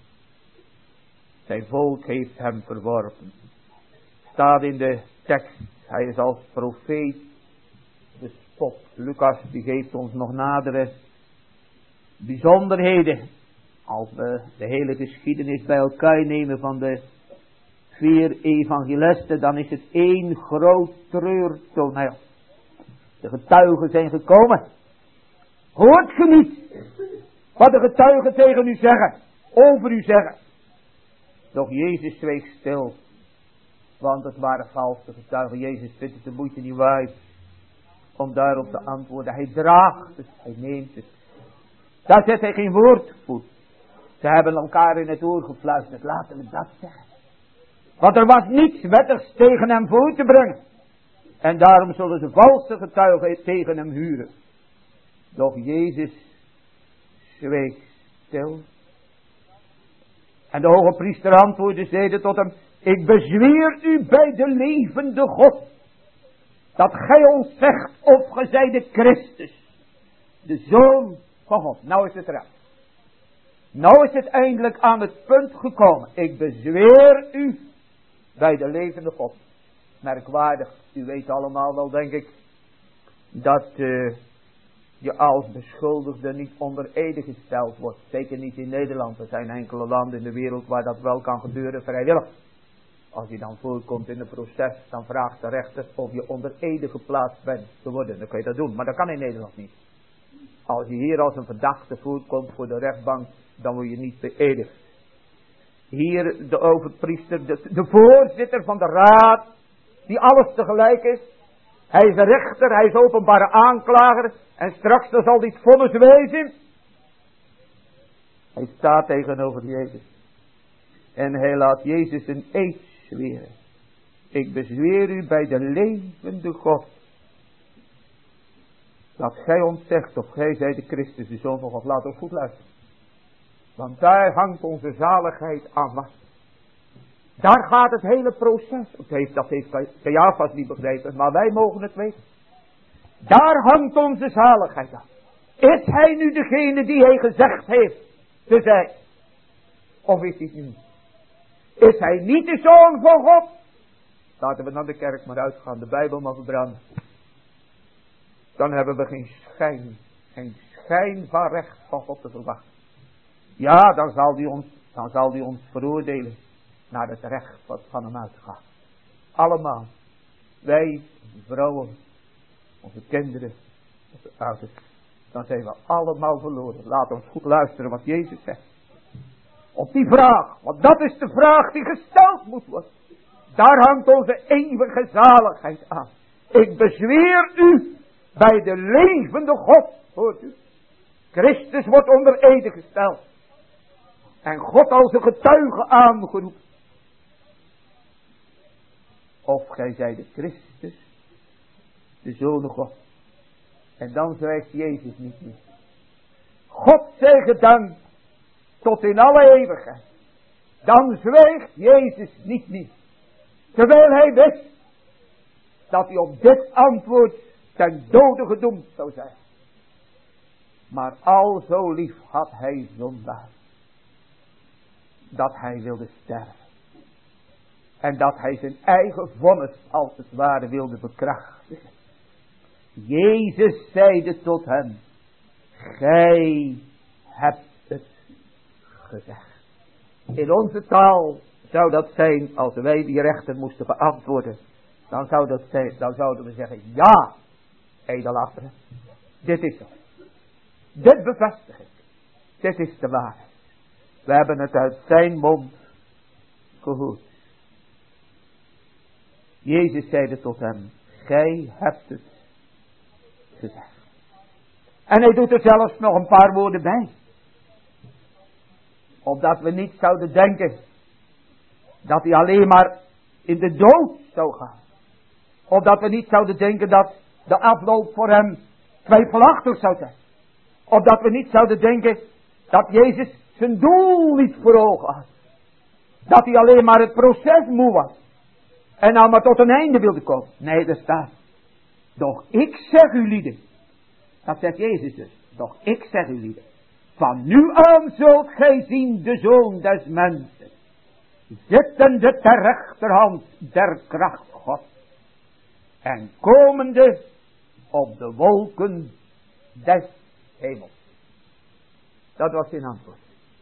Zijn volk heeft hem verworpen. Staat in de tekst, hij is als profeet bespot. Lucas die geeft ons nog nadere bijzonderheden. Als we de hele geschiedenis bij elkaar nemen van de 4 evangelisten, dan is het één groot treurtoneel. De getuigen zijn gekomen. Hoort ge niet wat de getuigen tegen u zeggen, over u zeggen? Doch Jezus zweeg stil, want het waren valse getuigen. Jezus vindt het de moeite niet waard om daarop te antwoorden. Hij draagt het, hij neemt het. Daar zet hij geen woord voor. Ze hebben elkaar in het oor gefluisterd, laten we dat zeggen. Want er was niets wettigs tegen hem voor te brengen. En daarom zullen ze valse getuigen tegen hem huren. Doch Jezus zweeg stil. En de hoge priester antwoordde, zeide tot hem, ik bezweer u bij de levende God, dat gij ons zegt of gij zijt de Christus, de Zoon van God. Nou is het eruit. Nou is het eindelijk aan het punt gekomen. Ik bezweer u bij de levende God. Merkwaardig, u weet allemaal wel, denk ik, dat je als beschuldigde niet onder ede gesteld wordt. Zeker niet in Nederland. Er zijn enkele landen in de wereld waar dat wel kan gebeuren vrijwillig. Als je dan voorkomt in een proces, dan vraagt de rechter of je onder ede geplaatst bent te worden. Dan kun je dat doen, maar dat kan in Nederland niet. Als je hier als een verdachte voorkomt voor de rechtbank, dan word je niet beëdigd. Hier de overpriester, de voorzitter van de raad, die alles tegelijk is. Hij is de rechter, hij is openbare aanklager. En straks dan zal dit vonnis wezen. Hij staat tegenover Jezus. En hij laat Jezus een eed zweren. Ik bezweer u bij de levende God, dat gij ons zegt of gij zijt de Christus, de Zoon van God. Laat ons goed luisteren. Want daar hangt onze zaligheid aan vast. Daar gaat het hele proces. Dat heeft Caiaphas niet begrepen, maar wij mogen het weten. Daar hangt onze zaligheid aan. Is hij nu degene die hij gezegd heeft te zijn? Of is hij niet? Is hij niet de Zoon van God? Laten we naar de kerk maar uitgaan, de Bijbel maar verbranden. Dan hebben we geen schijn van recht van God te verwachten. Ja, dan zal hij ons veroordelen naar het recht wat van hem uitgaat. Allemaal. Wij, vrouwen, onze kinderen, onze ouders. Dan zijn we allemaal verloren. Laat ons goed luisteren wat Jezus zegt. Op die vraag, want dat is de vraag die gesteld moet worden. Daar hangt onze eeuwige zaligheid aan. Ik bezweer u bij de levende God. Hoort u? Christus wordt onder ede gesteld. En God als een getuige aangeroepen. Of gij zijt de Christus, de Zoon God. En dan zwijgt Jezus niet meer. God zij gedankt tot in alle eeuwigheid. Dan zwijgt Jezus niet meer. Terwijl hij wist dat hij op dit antwoord ten dode gedoemd zou zijn. Maar al zo lief had hij zondaar, dat hij wilde sterven. En dat hij zijn eigen vonnis als het ware wilde bekrachtigen. Jezus zeide tot hem, gij hebt het gezegd. In onze taal zou dat zijn, als wij die rechter moesten beantwoorden, dan zou dat zijn, dan zouden we zeggen, ja, edelachteren, dit is zo. Dit bevestig ik. Dit is de waarheid. We hebben het uit zijn mond gehoord. Jezus zeide tot hem, gij hebt het gezegd. En hij doet er zelfs nog een paar woorden bij. Opdat we niet zouden denken dat hij alleen maar in de dood zou gaan. Opdat we niet zouden denken dat de afloop voor hem twijfelachtig zou zijn. Opdat we niet zouden denken dat Jezus zijn doel niet voor ogen had. Dat hij alleen maar het proces moe was. En nou maar tot een einde wilde komen. Nee, er staat. Doch ik zeg u lieden. Dat zegt Jezus dus. Doch ik zeg u lieden. Van nu aan zult gij zien de Zoon des mensen. Zittende ter rechterhand der kracht God. En komende op de wolken des hemels. Dat was zijn antwoord.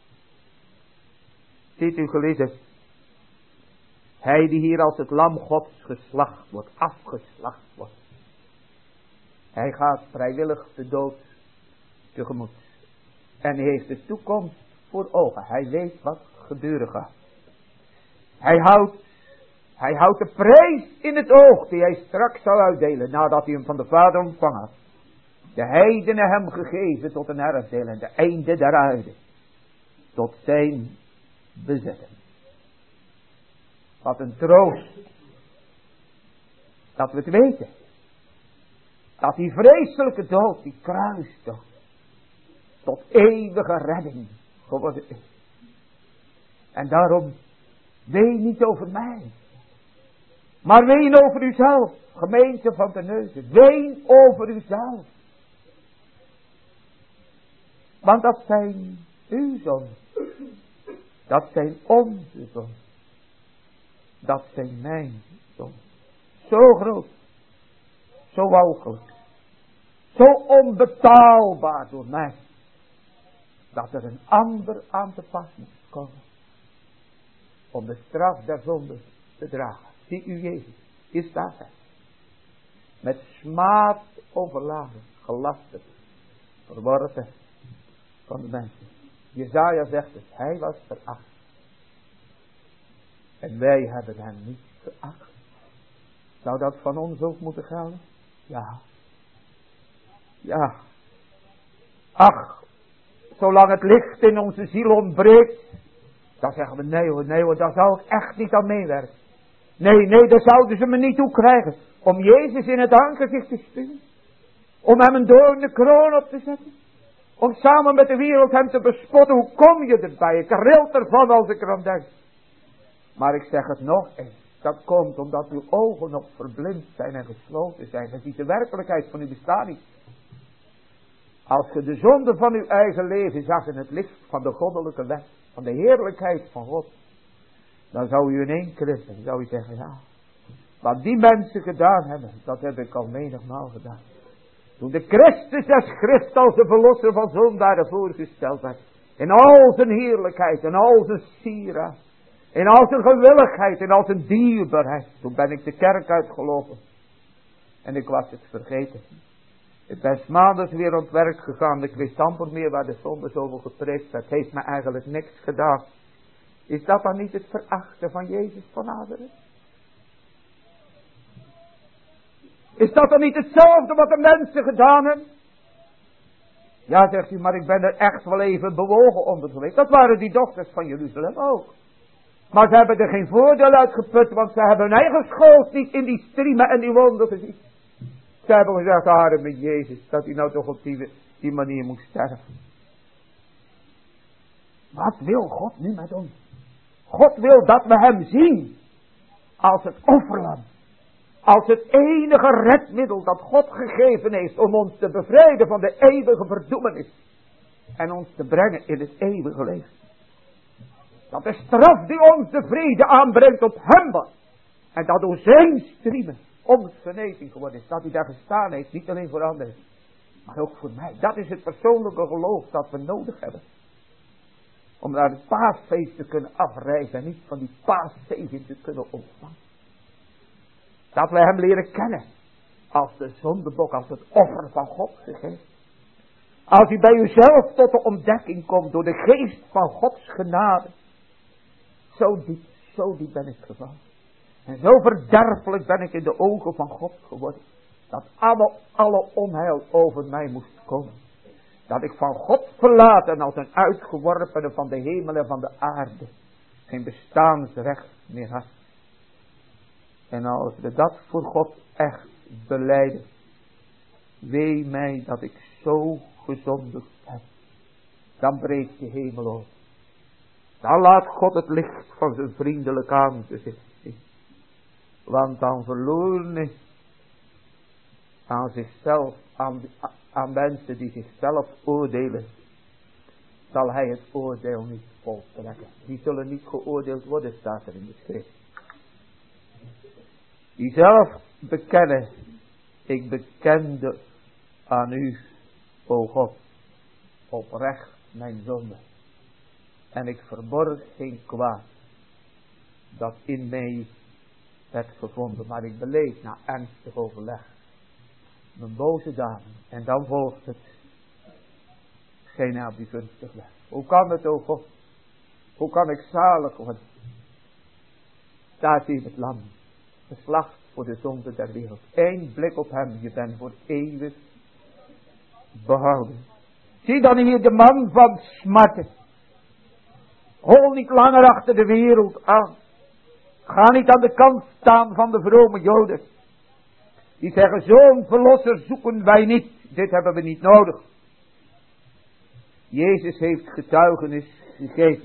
Ziet u gelezen. Hij die hier als het lam Gods geslacht wordt, afgeslacht wordt. Hij gaat vrijwillig de dood tegemoet. En hij heeft de toekomst voor ogen. Hij weet wat gebeuren gaat. Hij houdt de prijs in het oog die hij straks zal uitdelen nadat hij hem van de Vader ontvangen had. De heidenen hem gegeven tot een erfdeel en de einde der aarde tot zijn bezetting. Wat een troost dat we het weten. Dat die vreselijke dood, die kruisdood, tot eeuwige redding geworden is. En daarom ween niet over mij, maar ween over uzelf, gemeente van de Neuzen. Ween over uzelf. Want dat zijn uw zonden. Dat zijn onze zonden. Dat zijn mijn zonden. Zo groot. Zo walgelijk. Zo onbetaalbaar door mij. Dat er een ander aan te pas moet komen. Om de straf der zonde te dragen. Zie u Jezus. Hier staat hij. Met smaad overladen. Gelasterd. Verworpen. Van de mensen. Jesaja zegt het. Hij was veracht. En wij hebben hem niet veracht. Zou dat van ons ook moeten gelden? Ja. Ja. Ach. Zolang het licht in onze ziel ontbreekt. Dan zeggen we nee hoor, daar zou ik echt niet aan meewerken. Nee, daar zouden ze me niet toe krijgen. Om Jezus in het aangezicht te spuwen. Om hem een doornde kroon op te zetten. Om samen met de wereld hem te bespotten. Hoe kom je erbij? Ik rilt ervan als ik eraan denk. Maar ik zeg het nog eens. Dat komt omdat uw ogen nog verblind zijn en gesloten zijn. Je ziet de werkelijkheid van uw bestaan niet. Als je de zonde van uw eigen leven zag in het licht van de goddelijke wet. Van de heerlijkheid van God. Dan zou u in één krimpen. Dan zou u zeggen ja. Wat die mensen gedaan hebben. Dat heb ik al menigmaal gedaan. Toen de Christus des Christus als de verlosser van zondaren voorgesteld werd. In al zijn heerlijkheid. In al zijn sieraad. In al zijn gewilligheid. In al zijn dierbaarheid. Toen ben ik de kerk uitgelopen. En ik was het vergeten. Ik ben 's maandags weer aan het werk gegaan. Ik wist amper meer waar de zonde over gepreekt werd. Het heeft me eigenlijk niks gedaan. Is dat dan niet het verachten van Jezus van Nazareth? Is dat dan niet hetzelfde wat de mensen gedaan hebben? Ja, zegt u, maar ik ben er echt wel even bewogen onder geweest. Dat waren die dochters van Jeruzalem ook. Maar ze hebben er geen voordeel uit geput, want ze hebben hun eigen schuld niet in die striemen en die wonden gezien. Ze hebben gezegd, arme Jezus, dat hij nou toch op die manier moest sterven. Wat wil God nu met ons? God wil dat we hem zien als het offerlam. Als het enige redmiddel dat God gegeven heeft om ons te bevrijden van de eeuwige verdoemenis. En ons te brengen in het eeuwige leven. Dat de straf die ons de vrede aanbrengt op hem was. En dat door zijn striemen ons genezing geworden is. Dat hij daar gestaan heeft. Niet alleen voor anderen. Maar ook voor mij. Dat is het persoonlijke geloof dat we nodig hebben. Om naar het paasfeest te kunnen afreizen. En niet van die paaszegen te kunnen ontvangen. Dat we hem leren kennen. Als de zondebok. Als het offer van God gegeven. Als u bij uzelf tot de ontdekking komt. Door de geest van Gods genade. Zo diep ben ik gevallen. En zo verderfelijk ben ik in de ogen van God geworden. Dat alle onheil over mij moest komen. Dat ik van God verlaten als een uitgeworpene van de hemel en van de aarde. Geen bestaansrecht meer had. En als we dat voor God echt belijden. Wee mij dat ik zo gezondigd heb. Dan breekt de hemel open. Dan laat God het licht van zijn vriendelijke aangezicht zien. Want dan verloren aan zichzelf, aan mensen die zichzelf oordelen, zal hij het oordeel niet voltrekken. Die zullen niet geoordeeld worden, staat er in de schrift. Die zelf bekennen, ik bekende aan u, o God, oprecht mijn zonde. En ik verborg geen kwaad dat in mij werd gevonden. Maar ik beleef na ernstig overleg mijn boze daden. En dan volgt het geen op die gunstig weg. Hoe kan het, o God? Hoe kan ik zalig worden? Staat hier het lam, geslacht voor de zonde der wereld. Eén blik op hem, je bent voor eeuwig behouden. Zie dan hier de man van smarten. Hol niet langer achter de wereld aan. Ga niet aan de kant staan van de vrome Joden. Die zeggen, zo'n verlosser zoeken wij niet. Dit hebben we niet nodig. Jezus heeft getuigenis gegeven.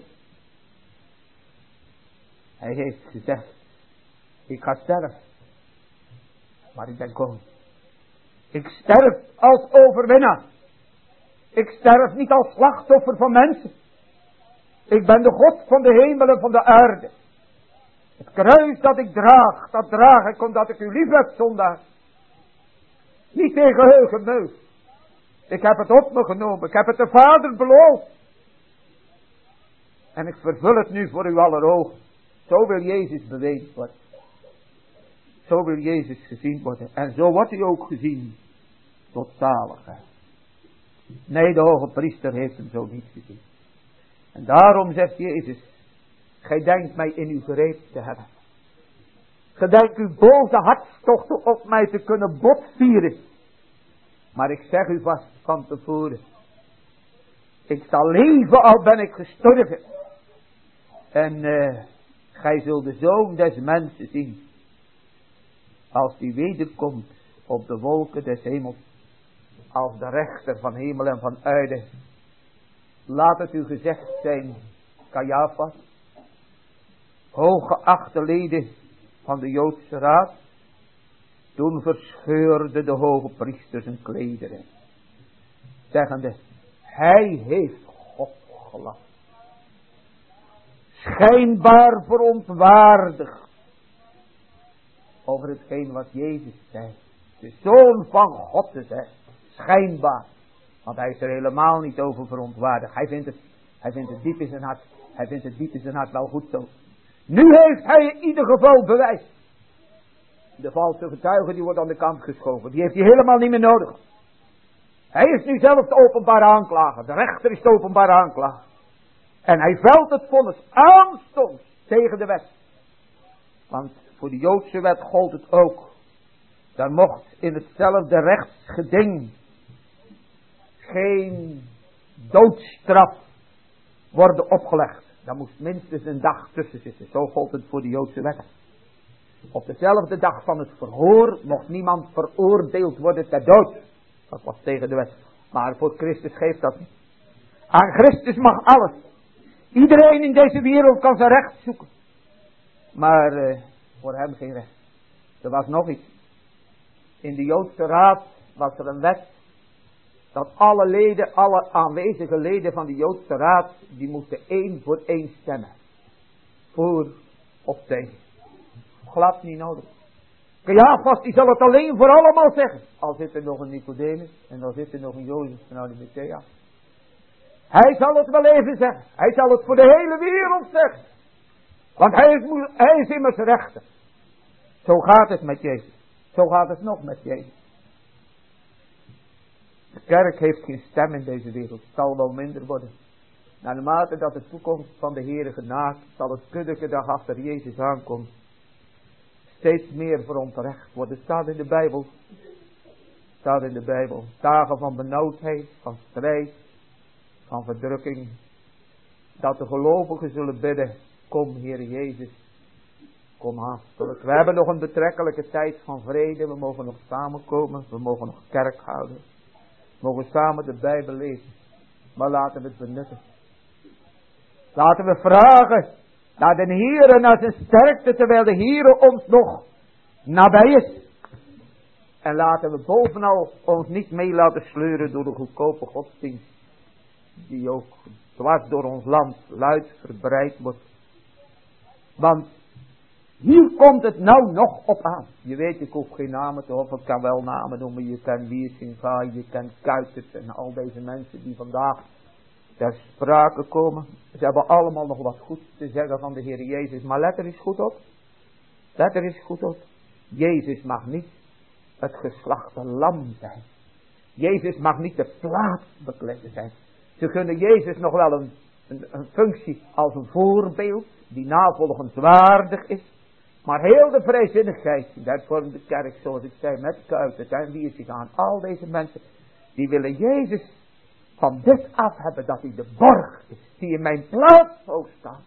Hij heeft gezegd, ik ga sterven. Maar ik ben koning. Ik sterf als overwinnaar. Ik sterf niet als slachtoffer van mensen. Ik ben de God van de hemel en van de aarde. Het kruis dat ik draag, dat draag ik omdat ik u lief heb, zondaar. Niet tegen heug en meug. Ik heb het op me genomen. Ik heb het de Vader beloofd. En ik vervul het nu voor uw aller ogen. Zo wil Jezus bewezen worden. Zo wil Jezus gezien worden. En zo wordt hij ook gezien tot zaligheid. Nee, de hoge priester heeft hem zo niet gezien. En daarom zegt Jezus, gij denkt mij in uw greep te hebben. Gij denkt uw boze hartstochten op mij te kunnen botvieren. Maar ik zeg u vast van tevoren. Ik zal leven al ben ik gestorven. En gij zult de Zoon des mensen zien. Als die wederkomt op de wolken des hemels. Als de rechter van hemel en van aarde. Laat het u gezegd zijn, Caiaphas, hooggeachte leden van de Joodse raad. Toen verscheurde de hoge priester zijn klederen, zeggende, hij heeft God gelast. Schijnbaar verontwaardigd over hetgeen wat Jezus zei. De Zoon van God te zijn. Schijnbaar. Want hij is er helemaal niet over verontwaardigd. Hij vindt het diep in zijn hart. Hij vindt het diep in zijn hart wel goed zo. Nu heeft hij in ieder geval bewijs. De valse getuige die wordt aan de kant geschoven. Die heeft hij helemaal niet meer nodig. Hij is nu zelf de openbare aanklager. De rechter is de openbare aanklager. En hij velt het vonnis aanstonds tegen de wet. Want voor de Joodse wet gold het ook. Daar mocht in hetzelfde rechtsgeding geen doodstraf worden opgelegd. Daar moest minstens een dag tussen zitten. Zo gold het voor de Joodse wet. Op dezelfde dag van het verhoor mocht niemand veroordeeld worden ter dood. Dat was tegen de wet. Maar voor Christus geeft dat niet. Aan Christus mag alles. Iedereen in deze wereld kan zijn recht zoeken. Maar voor hem geen recht. Er was nog iets. In de Joodse raad was er een wet. Dat alle leden, alle aanwezige leden van de Joodse raad, die moesten 1 voor 1 stemmen. Voor of tegen. Glad niet nodig. Caiaphas die zal het alleen voor allemaal zeggen. Al zit er nog een Nicodemus en al zit er nog een Jozef van Arimathea. Hij zal het wel even zeggen. Hij zal het voor de hele wereld zeggen. Want hij is immers rechter. Zo gaat het met Jezus. Zo gaat het nog met Jezus. De kerk heeft geen stem in deze wereld. Het zal wel minder worden. Naarmate dat de toekomst van de Heere genaakt, zal het kuddeke dag achter Jezus aankomt steeds meer veronterecht worden. Staat in de Bijbel. Staat in de Bijbel. Dagen van benauwdheid, van strijd, van verdrukking. Dat de gelovigen zullen bidden. Kom Heere Jezus. Kom haastelijk. We hebben nog een betrekkelijke tijd van vrede. We mogen nog samenkomen. We mogen nog kerk houden. We mogen samen de Bijbel lezen. Maar laten we het benutten. Laten we vragen naar de Heere, naar zijn sterkte, terwijl de Heere ons nog nabij is. En laten we bovenal ons niet mee laten sleuren door de goedkope godsdienst, die ook dwars door ons land luid verbreid wordt. Want hier komt het nou nog op aan. Je weet, ik hoef geen namen te hoffen, ik kan wel namen noemen. Je kent Wiersinga, je kent Kuiters en al deze mensen die vandaag ter sprake komen. Ze hebben allemaal nog wat goeds te zeggen van de Heer Jezus. Maar let er eens goed op. Let er eens goed op. Jezus mag niet het geslachte lam zijn. Jezus mag niet de plaats bekleden zijn. Ze gunnen Jezus nog wel een functie als een voorbeeld die navolgenswaardig is. Maar heel de vrijzinnigheid, dat vormt de kerk zoals ik zei met Kuiters en Wiersing aan. Al deze mensen die willen Jezus van dit af hebben dat hij de borg is. Die in mijn plaats zou staan.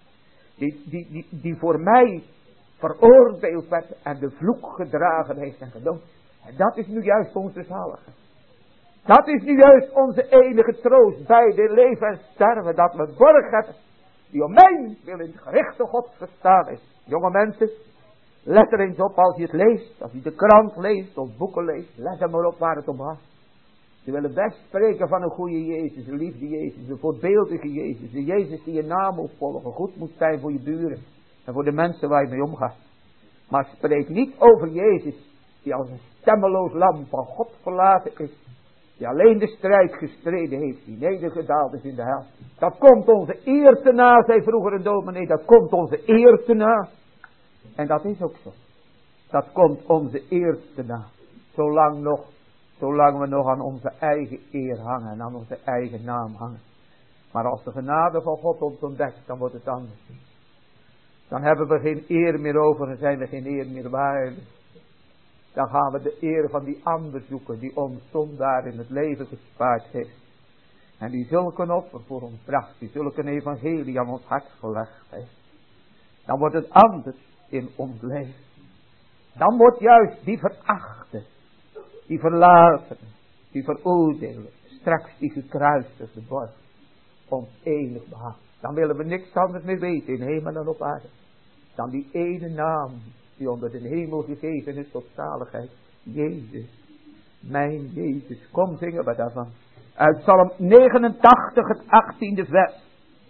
Die voor mij veroordeeld werd en de vloek gedragen heeft en gedood. En dat is nu juist onze zaligheid. Dat is nu juist onze enige troost bij de leven en sterven. Dat we borg hebben die om mijn wil in het gerichte God verstaan is. Jonge mensen, let er eens op als je het leest. Als je de krant leest of boeken leest. Let er maar op waar het om gaat. Ze willen best spreken van een goede Jezus, een liefde Jezus, een voorbeeldige Jezus. Een Jezus die je naam moet volgen, goed moet zijn voor je buren en voor de mensen waar je mee omgaat. Maar spreek niet over Jezus die als een stemmeloos lam van God verlaten is. Die alleen de strijd gestreden heeft, die nedergedaald is in de hel. Dat komt onze eer te na, zei vroeger een dominee, dat komt onze eer te na. En dat is ook zo. Dat komt onze eer te na. Zolang we nog aan onze eigen eer hangen en aan onze eigen naam hangen. Maar als de genade van God ons ontdekt, dan wordt het anders. Dan hebben we geen eer meer over en zijn we geen eer meer waardig. Dan gaan we de eer van die ander zoeken die ons zondaar in het leven gespaard heeft. En die zulke offer voor ons bracht, die zulke evangelie aan ons hart gelegd heeft. Dan wordt het anders in ons leven. Dan wordt juist die verachte, die verlaten, die veroordelen, straks die gekruisigde borg, ons eeuwig behaag. Dan willen we niks anders meer weten in hemel en op aarde, dan die ene naam, die onder de hemel gegeven is tot zaligheid. Jezus, mijn Jezus, kom zingen we daarvan. Uit Psalm 89, het 18e vers.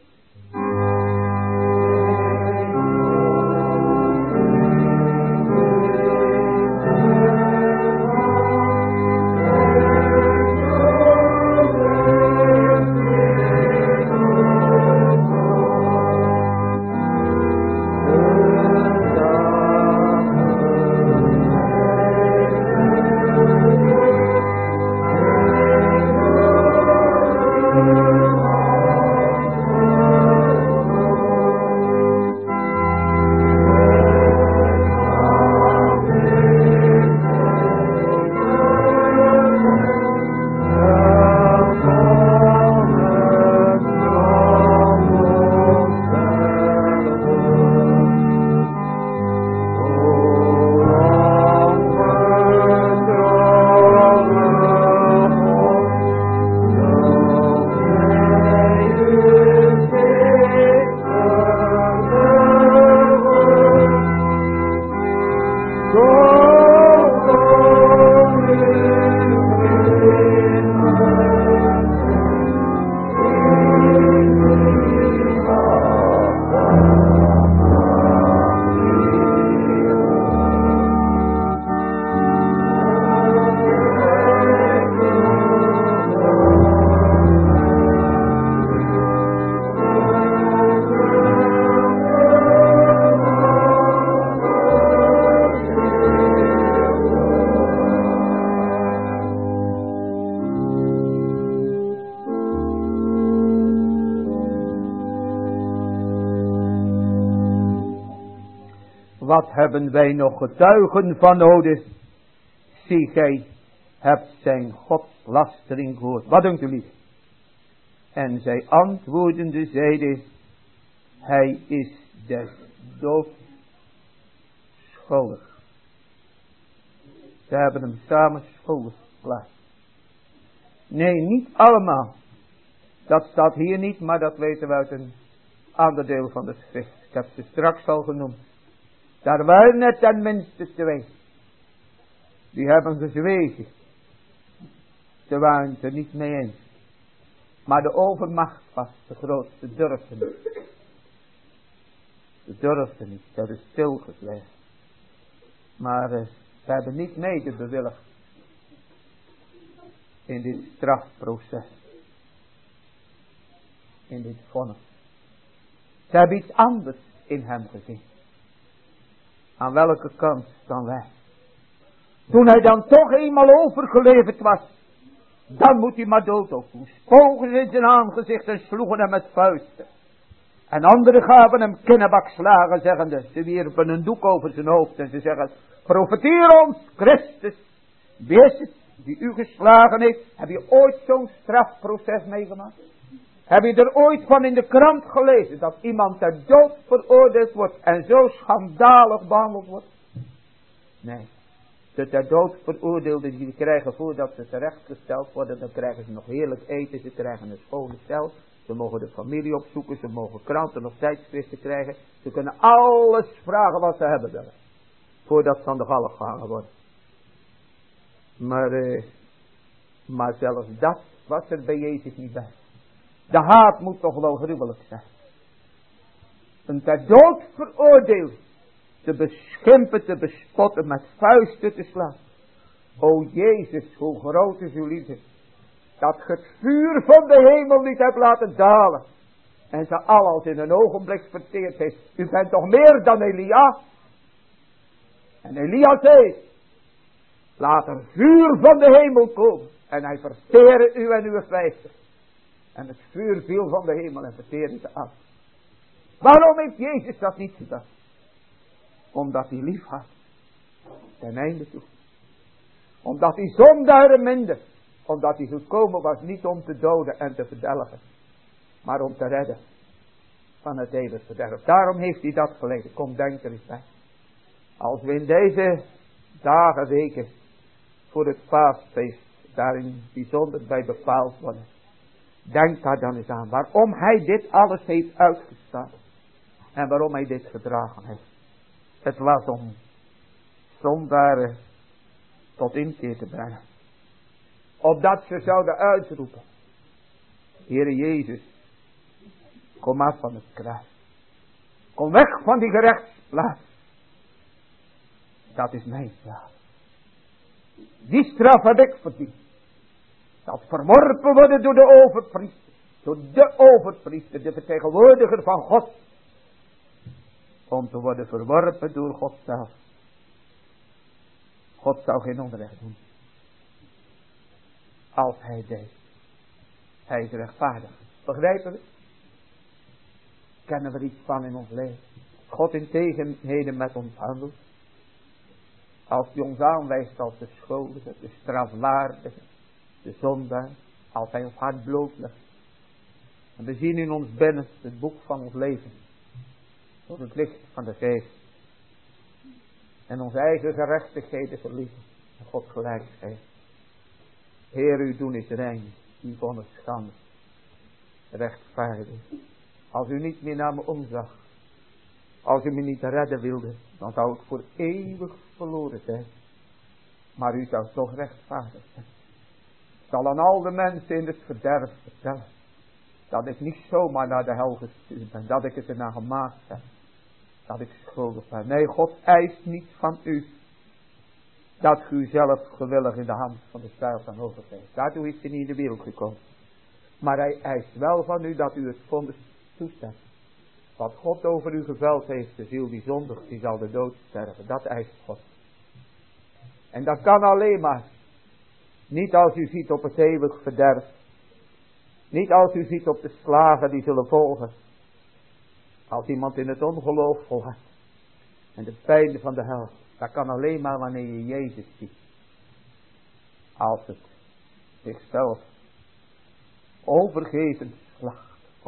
Wat hebben wij nog getuigen van nodig? Zie, gij hebt zijn godslastering gehoord. Wat dunkt u lief? En zij antwoordende zeiden, hij is des doods schuldig. Ze hebben hem samen schuldig geplaatst. Nee, niet allemaal. Dat staat hier niet, maar dat weten we uit een ander deel van de schrift. Ik heb ze straks al genoemd. Daar waren het ten minste 2. Die hebben gezwegen. Ze waren het er niet mee eens. Maar de overmacht was te groot. Ze durfden niet. Ze durfden niet. Ze hebben stilgezwegen. Maar ze hebben niet mede bewilligd. In dit strafproces. In dit vonnis. Ze hebben iets anders in hem gezien. Aan welke kant dan wij? Toen hij dan toch eenmaal overgeleverd was. Dan moet hij maar dood ook doen. Spogen in zijn aangezicht en sloegen hem met vuisten. En anderen gaven hem kinnebakslagen zeggende. Ze wierpen een doek over zijn hoofd en ze zeggen. Profeteer ons Christus. Wie is het die u geslagen heeft? Heb je ooit zo'n strafproces meegemaakt? Heb je er ooit van in de krant gelezen dat iemand ter dood veroordeeld wordt en zo schandalig behandeld wordt? Nee. De ter dood veroordeelden die krijgen voordat ze terechtgesteld worden, dan krijgen ze nog heerlijk eten, ze krijgen een schone cel, ze mogen de familie opzoeken, ze mogen kranten of tijdschriften krijgen, ze kunnen alles vragen wat ze hebben willen, voordat ze aan de galg gehangen worden. Maar zelfs dat was er bij Jezus niet bij. De haat moet toch wel gruwelijk zijn. Een ter dood veroordeeld. Te beschimpen, te bespotten, met vuisten te slaan. O Jezus, hoe groot is uw liefde. Dat ge het vuur van de hemel niet hebt laten dalen. En ze alles in een ogenblik verteerd heeft. U bent toch meer dan Elia? En Elia zei. Laat er vuur van de hemel komen. En hij verteerde u en uw vijftig. En het vuur viel van de hemel en verteerde ze af. Waarom heeft Jezus dat niet gedaan? Omdat hij lief had. Ten einde toe. Omdat hij zondaren minde. Omdat hij gekomen was niet om te doden en te verdelgen. Maar om te redden. Van het eeuwig verderf. Daarom heeft hij dat geleden. Kom, denk er eens bij. Als we in deze dagen, weken. Voor het paasfeest. Daarin bijzonder bij bepaald worden. Denk daar dan eens aan. Waarom hij dit alles heeft uitgestaan. En waarom hij dit gedragen heeft. Het was om zondaren tot inkeer te brengen. Opdat ze zouden uitroepen. Heere Jezus. Kom af van het kruis. Kom weg van die gerechtsplaats. Dat is mijn straf. Die straf heb ik verdiend. Dat verworpen worden door de overpriester. Door de overpriester, de vertegenwoordiger van God. Om te worden verworpen door God zelf. God zou geen onrecht doen. Als hij deed. Hij is rechtvaardig. Begrijpen we? Kennen we er iets van in ons leven? God in tegenheden met ons handelt. Als hij ons aanwijst als de schuldige, de strafwaardige, de zondaar. Als hij ons hart blootlegt. En we zien in ons binnenste het boek van ons leven. Door het licht van de geest. En onze eigen gerechtigheden verliezen. En God gelijk geeft. Heer, u doen is rein. U vonnis schande. Rechtvaardig. Als u niet meer naar me omzag. Als u me niet redden wilde. Dan zou ik voor eeuwig verloren zijn. Maar u zou toch rechtvaardig zijn. Ik zal aan al de mensen in het verderf vertellen. Dat ik niet zomaar naar de hel gestuurd ben. Dat ik het ernaar gemaakt heb. Dat ik schuldig ben. Nee, God eist niet van u. Dat u zelf gewillig in de hand van de stijl van overgeeft. Daartoe is hij niet in de wereld gekomen. Maar hij eist wel van u dat u het vonnis toestemt. Wat God over u geveld heeft, de ziel die zondigt, die zal de dood sterven. Dat eist God. En dat kan alleen maar. Niet als u ziet op het eeuwig verderf. Niet als u ziet op de slagen die zullen volgen. Als iemand in het ongeloof volgt. En de pijn van de hel. Dat kan alleen maar wanneer je Jezus ziet. Als het zichzelf overgeven slacht.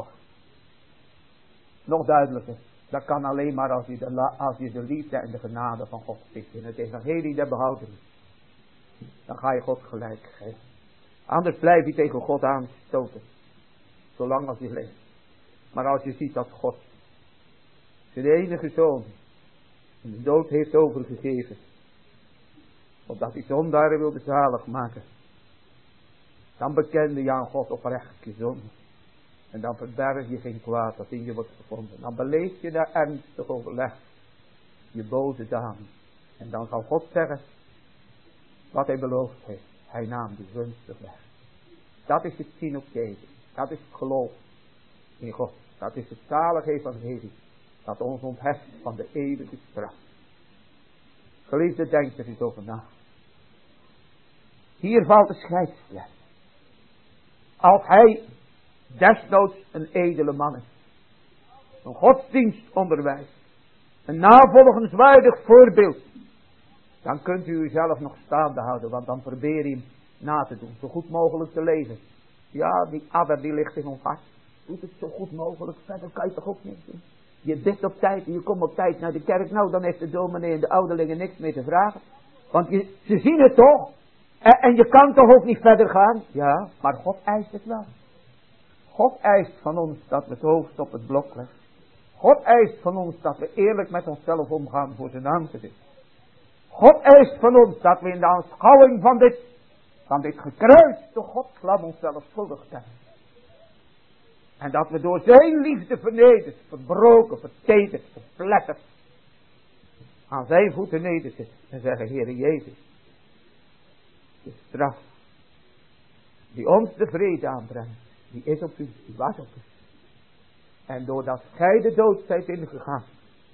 Nog duidelijker. Dat kan alleen maar als je de liefde en de genade van God ziet. In het evangelie der behoudenis. Dan ga je God gelijk geven. Anders blijf je tegen God aanstoten. Zolang als je leeft. Maar als je ziet dat God zijn enige zoon in de dood heeft overgegeven, opdat hij zondaren wilde zalig maken, dan bekende je aan God oprecht je zonde. En dan verberg je geen kwaad dat in je wordt gevonden. Dan beleef je daar ernstig overleg je boze daden. En dan zal God zeggen wat hij beloofd heeft. Hij nam de gunstig weg. Dat is het zien op Jezus. Dat is het geloof in God. Dat is het zalige evangelie. Dat ons ontheft van de eeuwige straf. Geliefde, denk er eens over na. Hier valt de scheidsrechter. Als hij desnoods een edele man is. Een godsdienstonderwijs. Een navolgenswaardig voorbeeld. Dan kunt u uzelf nog staande houden. Want dan probeer je hem na te doen. Zo goed mogelijk te leven. Ja, die adder die ligt in ons hart. Doet het zo goed mogelijk. Verder kan je toch ook niks doen. Je bidt op tijd en je komt op tijd naar de kerk. Nou, dan heeft de dominee en de ouderlingen niks meer te vragen. Want ze zien het toch. En je kan toch ook niet verder gaan. Ja, maar God eist het wel. God eist van ons dat we het hoofd op het blok leggen. God eist van ons dat we eerlijk met onszelf omgaan voor zijn aangezicht. God eist van ons dat we in de aanschouwing van dit gekruiste godslam onszelf schuldig zijn. En dat we door zijn liefde vernederd, verbroken, verteterd, verpletterd aan zijn voeten nederzitten en zeggen: Heere Jezus, de straf die ons de vrede aanbrengt, die is op u, die was op u. En doordat gij de dood zijt ingegaan,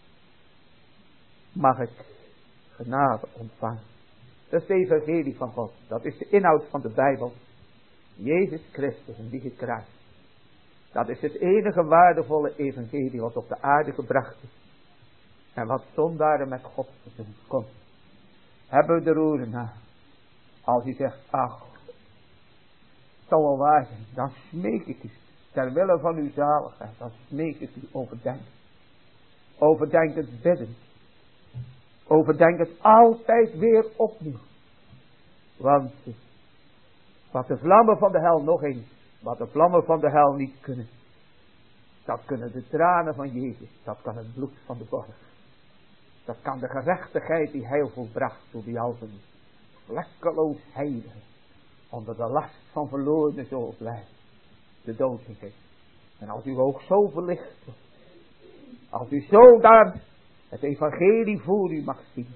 mag ik genade ontvangen. Dat is de evangelie van God. Dat is de inhoud van de Bijbel. Jezus Christus en die gekruist. Dat is het enige waardevolle evangelie wat op de aarde gebracht is. En wat zondaren met God verzoend komt. Hebben we er oren naar. Als u zegt, ach, het zal wel waar zijn. Dan smeek ik u. Ter wille van uw zaligheid. Dan smeek ik u overdenk. Overdenk het bidden. Overdenk het altijd weer opnieuw. Want wat de vlammen van de hel nog eens. Wat de vlammen van de hel niet kunnen. Dat kunnen de tranen van Jezus. Dat kan het bloed van de borg. Dat kan de gerechtigheid die hij volbracht. Door die als een vlekkeloos heilige. Onder de last van verloren zo blijft. De dood in. En als uw oog zo verlicht wordt. Als u zo daar het evangelie voor u mag zien.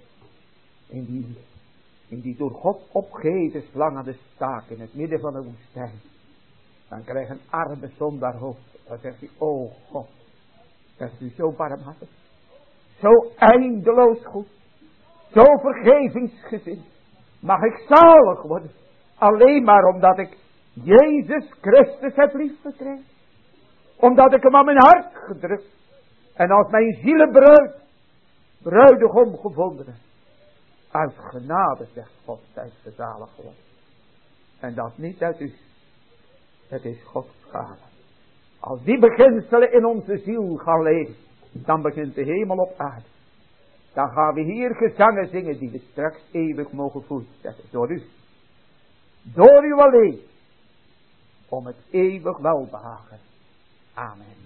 In die door God opgeheven slang aan de staak in het midden van de woestijn. Dan krijgt een arme zondaar hoofd. Dan zegt hij, oh God, bent u zo barmhartig. Zo eindeloos goed. Zo vergevingsgezind. Mag ik zalig worden. Alleen maar omdat ik Jezus Christus heb liefgekregen. Omdat ik hem aan mijn hart gedrukt. En als mijn bruidegom gevonden heb. Uit genade, zegt God, zijt ge zalig geworden. En dat niet uit u. Het is Gods gave. Als die beginselen in onze ziel gaan leven. Dan begint de hemel op aarde. Dan gaan we hier gezangen zingen die we straks eeuwig mogen voortzetten. Door u. Door u alleen. Om het eeuwig welbehagen. Amen.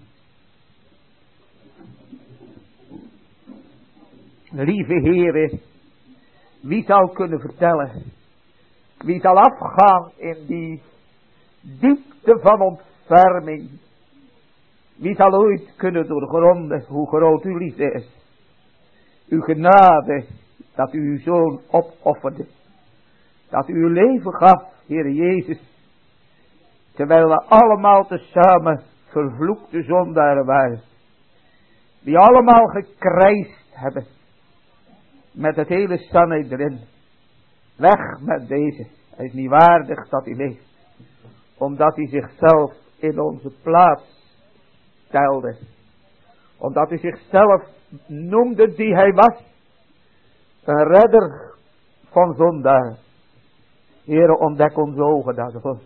Lieve Heere. Wie zal kunnen vertellen. Wie zal afgaan in die diepte van ontferming. Wie zal ooit kunnen doorgronden hoe groot uw liefde is. Uw genade dat u uw zoon opofferde. Dat u uw leven gaf, Heer Jezus. Terwijl we allemaal tezamen vervloekte zondaren waren. Die allemaal gekrijsd hebben. Met het hele sanne erin. Weg met deze. Hij is niet waardig dat hij leeft. Omdat hij zichzelf in onze plaats stelde. Omdat hij zichzelf noemde die hij was. Een redder van zondaar. Heere, ontdek onze ogen daarvoor.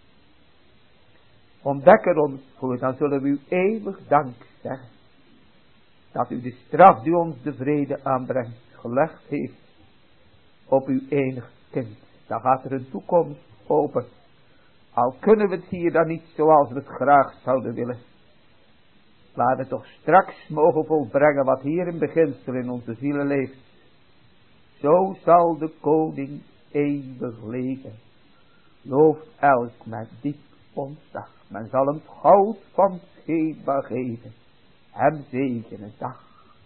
Ontdek er ons voor, dan zullen we u eeuwig dank zeggen. Dat u de straf die ons de vrede aanbrengt, gelegd heeft op uw enig kind. Dan gaat er een toekomst open. Al kunnen we het hier dan niet zoals we het graag zouden willen. Laat het toch straks mogen volbrengen wat hier in beginsel in onze zielen leeft. Zo zal de koning eeuwig leven. Looft elk met diep ontzag. Men zal hem goud van Sheba geven. Hem zegenen dag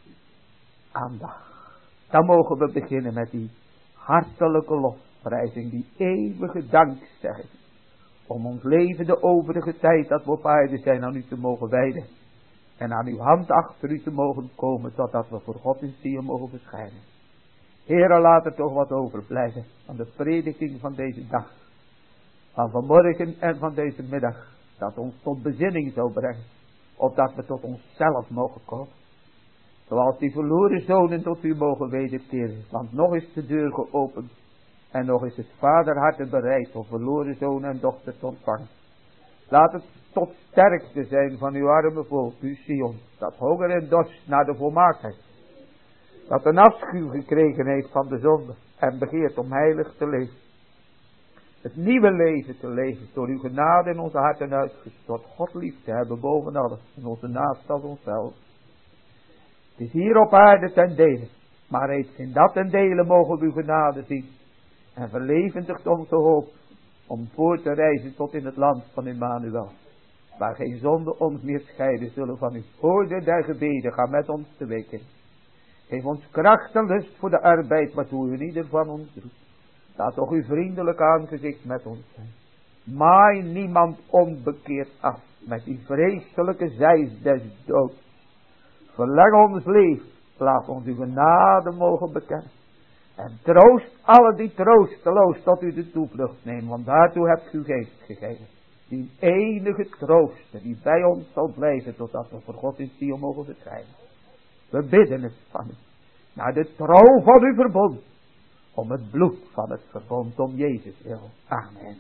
aan dag. Dan mogen we beginnen met die hartelijke lofprijzing. Die eeuwige dankzegging. Om ons leven de overige tijd dat we op aarde zijn aan u te mogen wijden. En aan uw hand achter u te mogen komen. Totdat we voor God in ziel mogen verschijnen. Heere, laat er toch wat overblijven van de prediking van deze dag. Van vanmorgen en van deze middag. Dat ons tot bezinning zou brengen. Opdat we tot onszelf mogen komen. Zoals die verloren zonen tot u mogen wederkeren. Want nog is de deur geopend. En nog is het vaderhart bereid om verloren zoon en dochter te ontvangen. Laat het tot sterkste zijn van uw arme volk, uw Sion. Dat honger en dorst naar de volmaaktheid. Dat een afschuw gekregen heeft van de zonde. En begeert om heilig te leven. Het nieuwe leven te leven. Door uw genade in onze harten uitgestort. God lief te hebben boven alles. En onze naast als onszelf. Het is hier op aarde ten dele. Maar reeds in dat ten dele mogen we uw genade zien. En verlevendigt onze hoop. Om voor te reizen tot in het land van Emmanuel. Waar geen zonde ons meer scheiden zullen van u. Woorden der gebeden, ga met ons te weken. Geef ons kracht en lust voor de arbeid, waartoe u ieder van ons doet. Laat toch uw vriendelijk aangezicht met ons zijn. Maai niemand onbekeerd af met die vreselijke zeis des doods. Verleng ons leven, laat ons uw genade mogen bekennen. En troost alle die troosteloos tot u de toevlucht nemen, want daartoe hebt u geest gegeven. Die enige trooster die bij ons zal blijven totdat we voor God in ziel mogen verschijnen. We bidden het van u, naar de trouw van uw verbond, om het bloed van het verbond, om Jezus wil. Amen.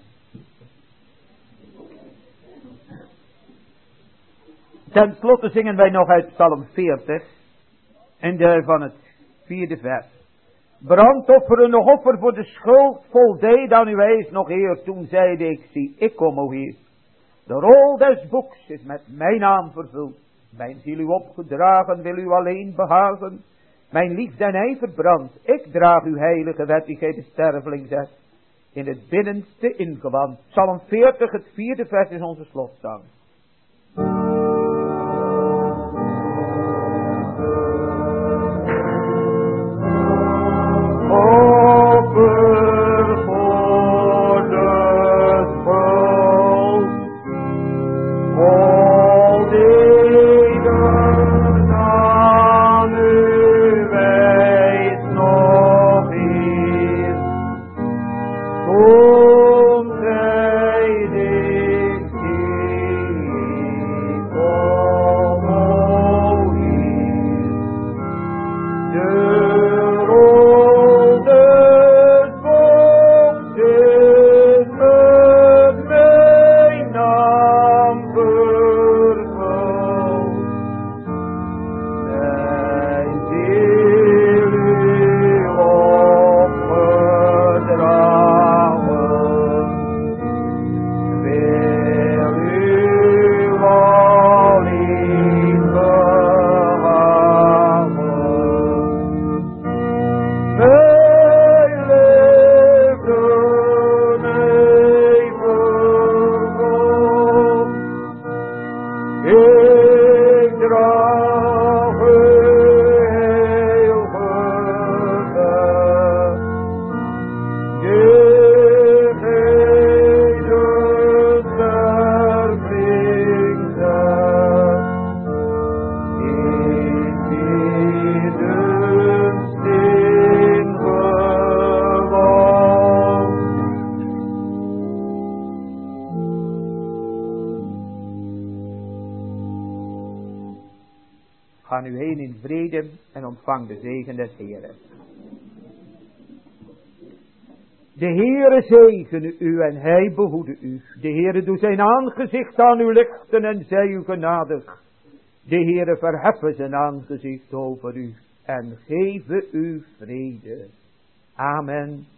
Ten slotte zingen wij nog uit Psalm 40, en van het 4e vers. Brandofferen nog offer voor de schuld voldeed aan uw eis nog eer. Toen zeide ik, zie ik kom o Heer. De rol des boeks is met mijn naam vervuld. Mijn ziel u opgedragen wil u alleen behagen. Mijn liefde en ijver brandt. Ik draag uw heilige wet die gij de sterveling zet. In het binnenste ingewand. Psalm 40, het 4e vers is onze slotzang. Ga nu heen in vrede en ontvang de zegen des Heeren. De Heere zegene u en hij behoede u. De Heere doe zijn aangezicht aan u lichten en zij u genadig. De Heere verheffen zijn aangezicht over u en geven u vrede. Amen.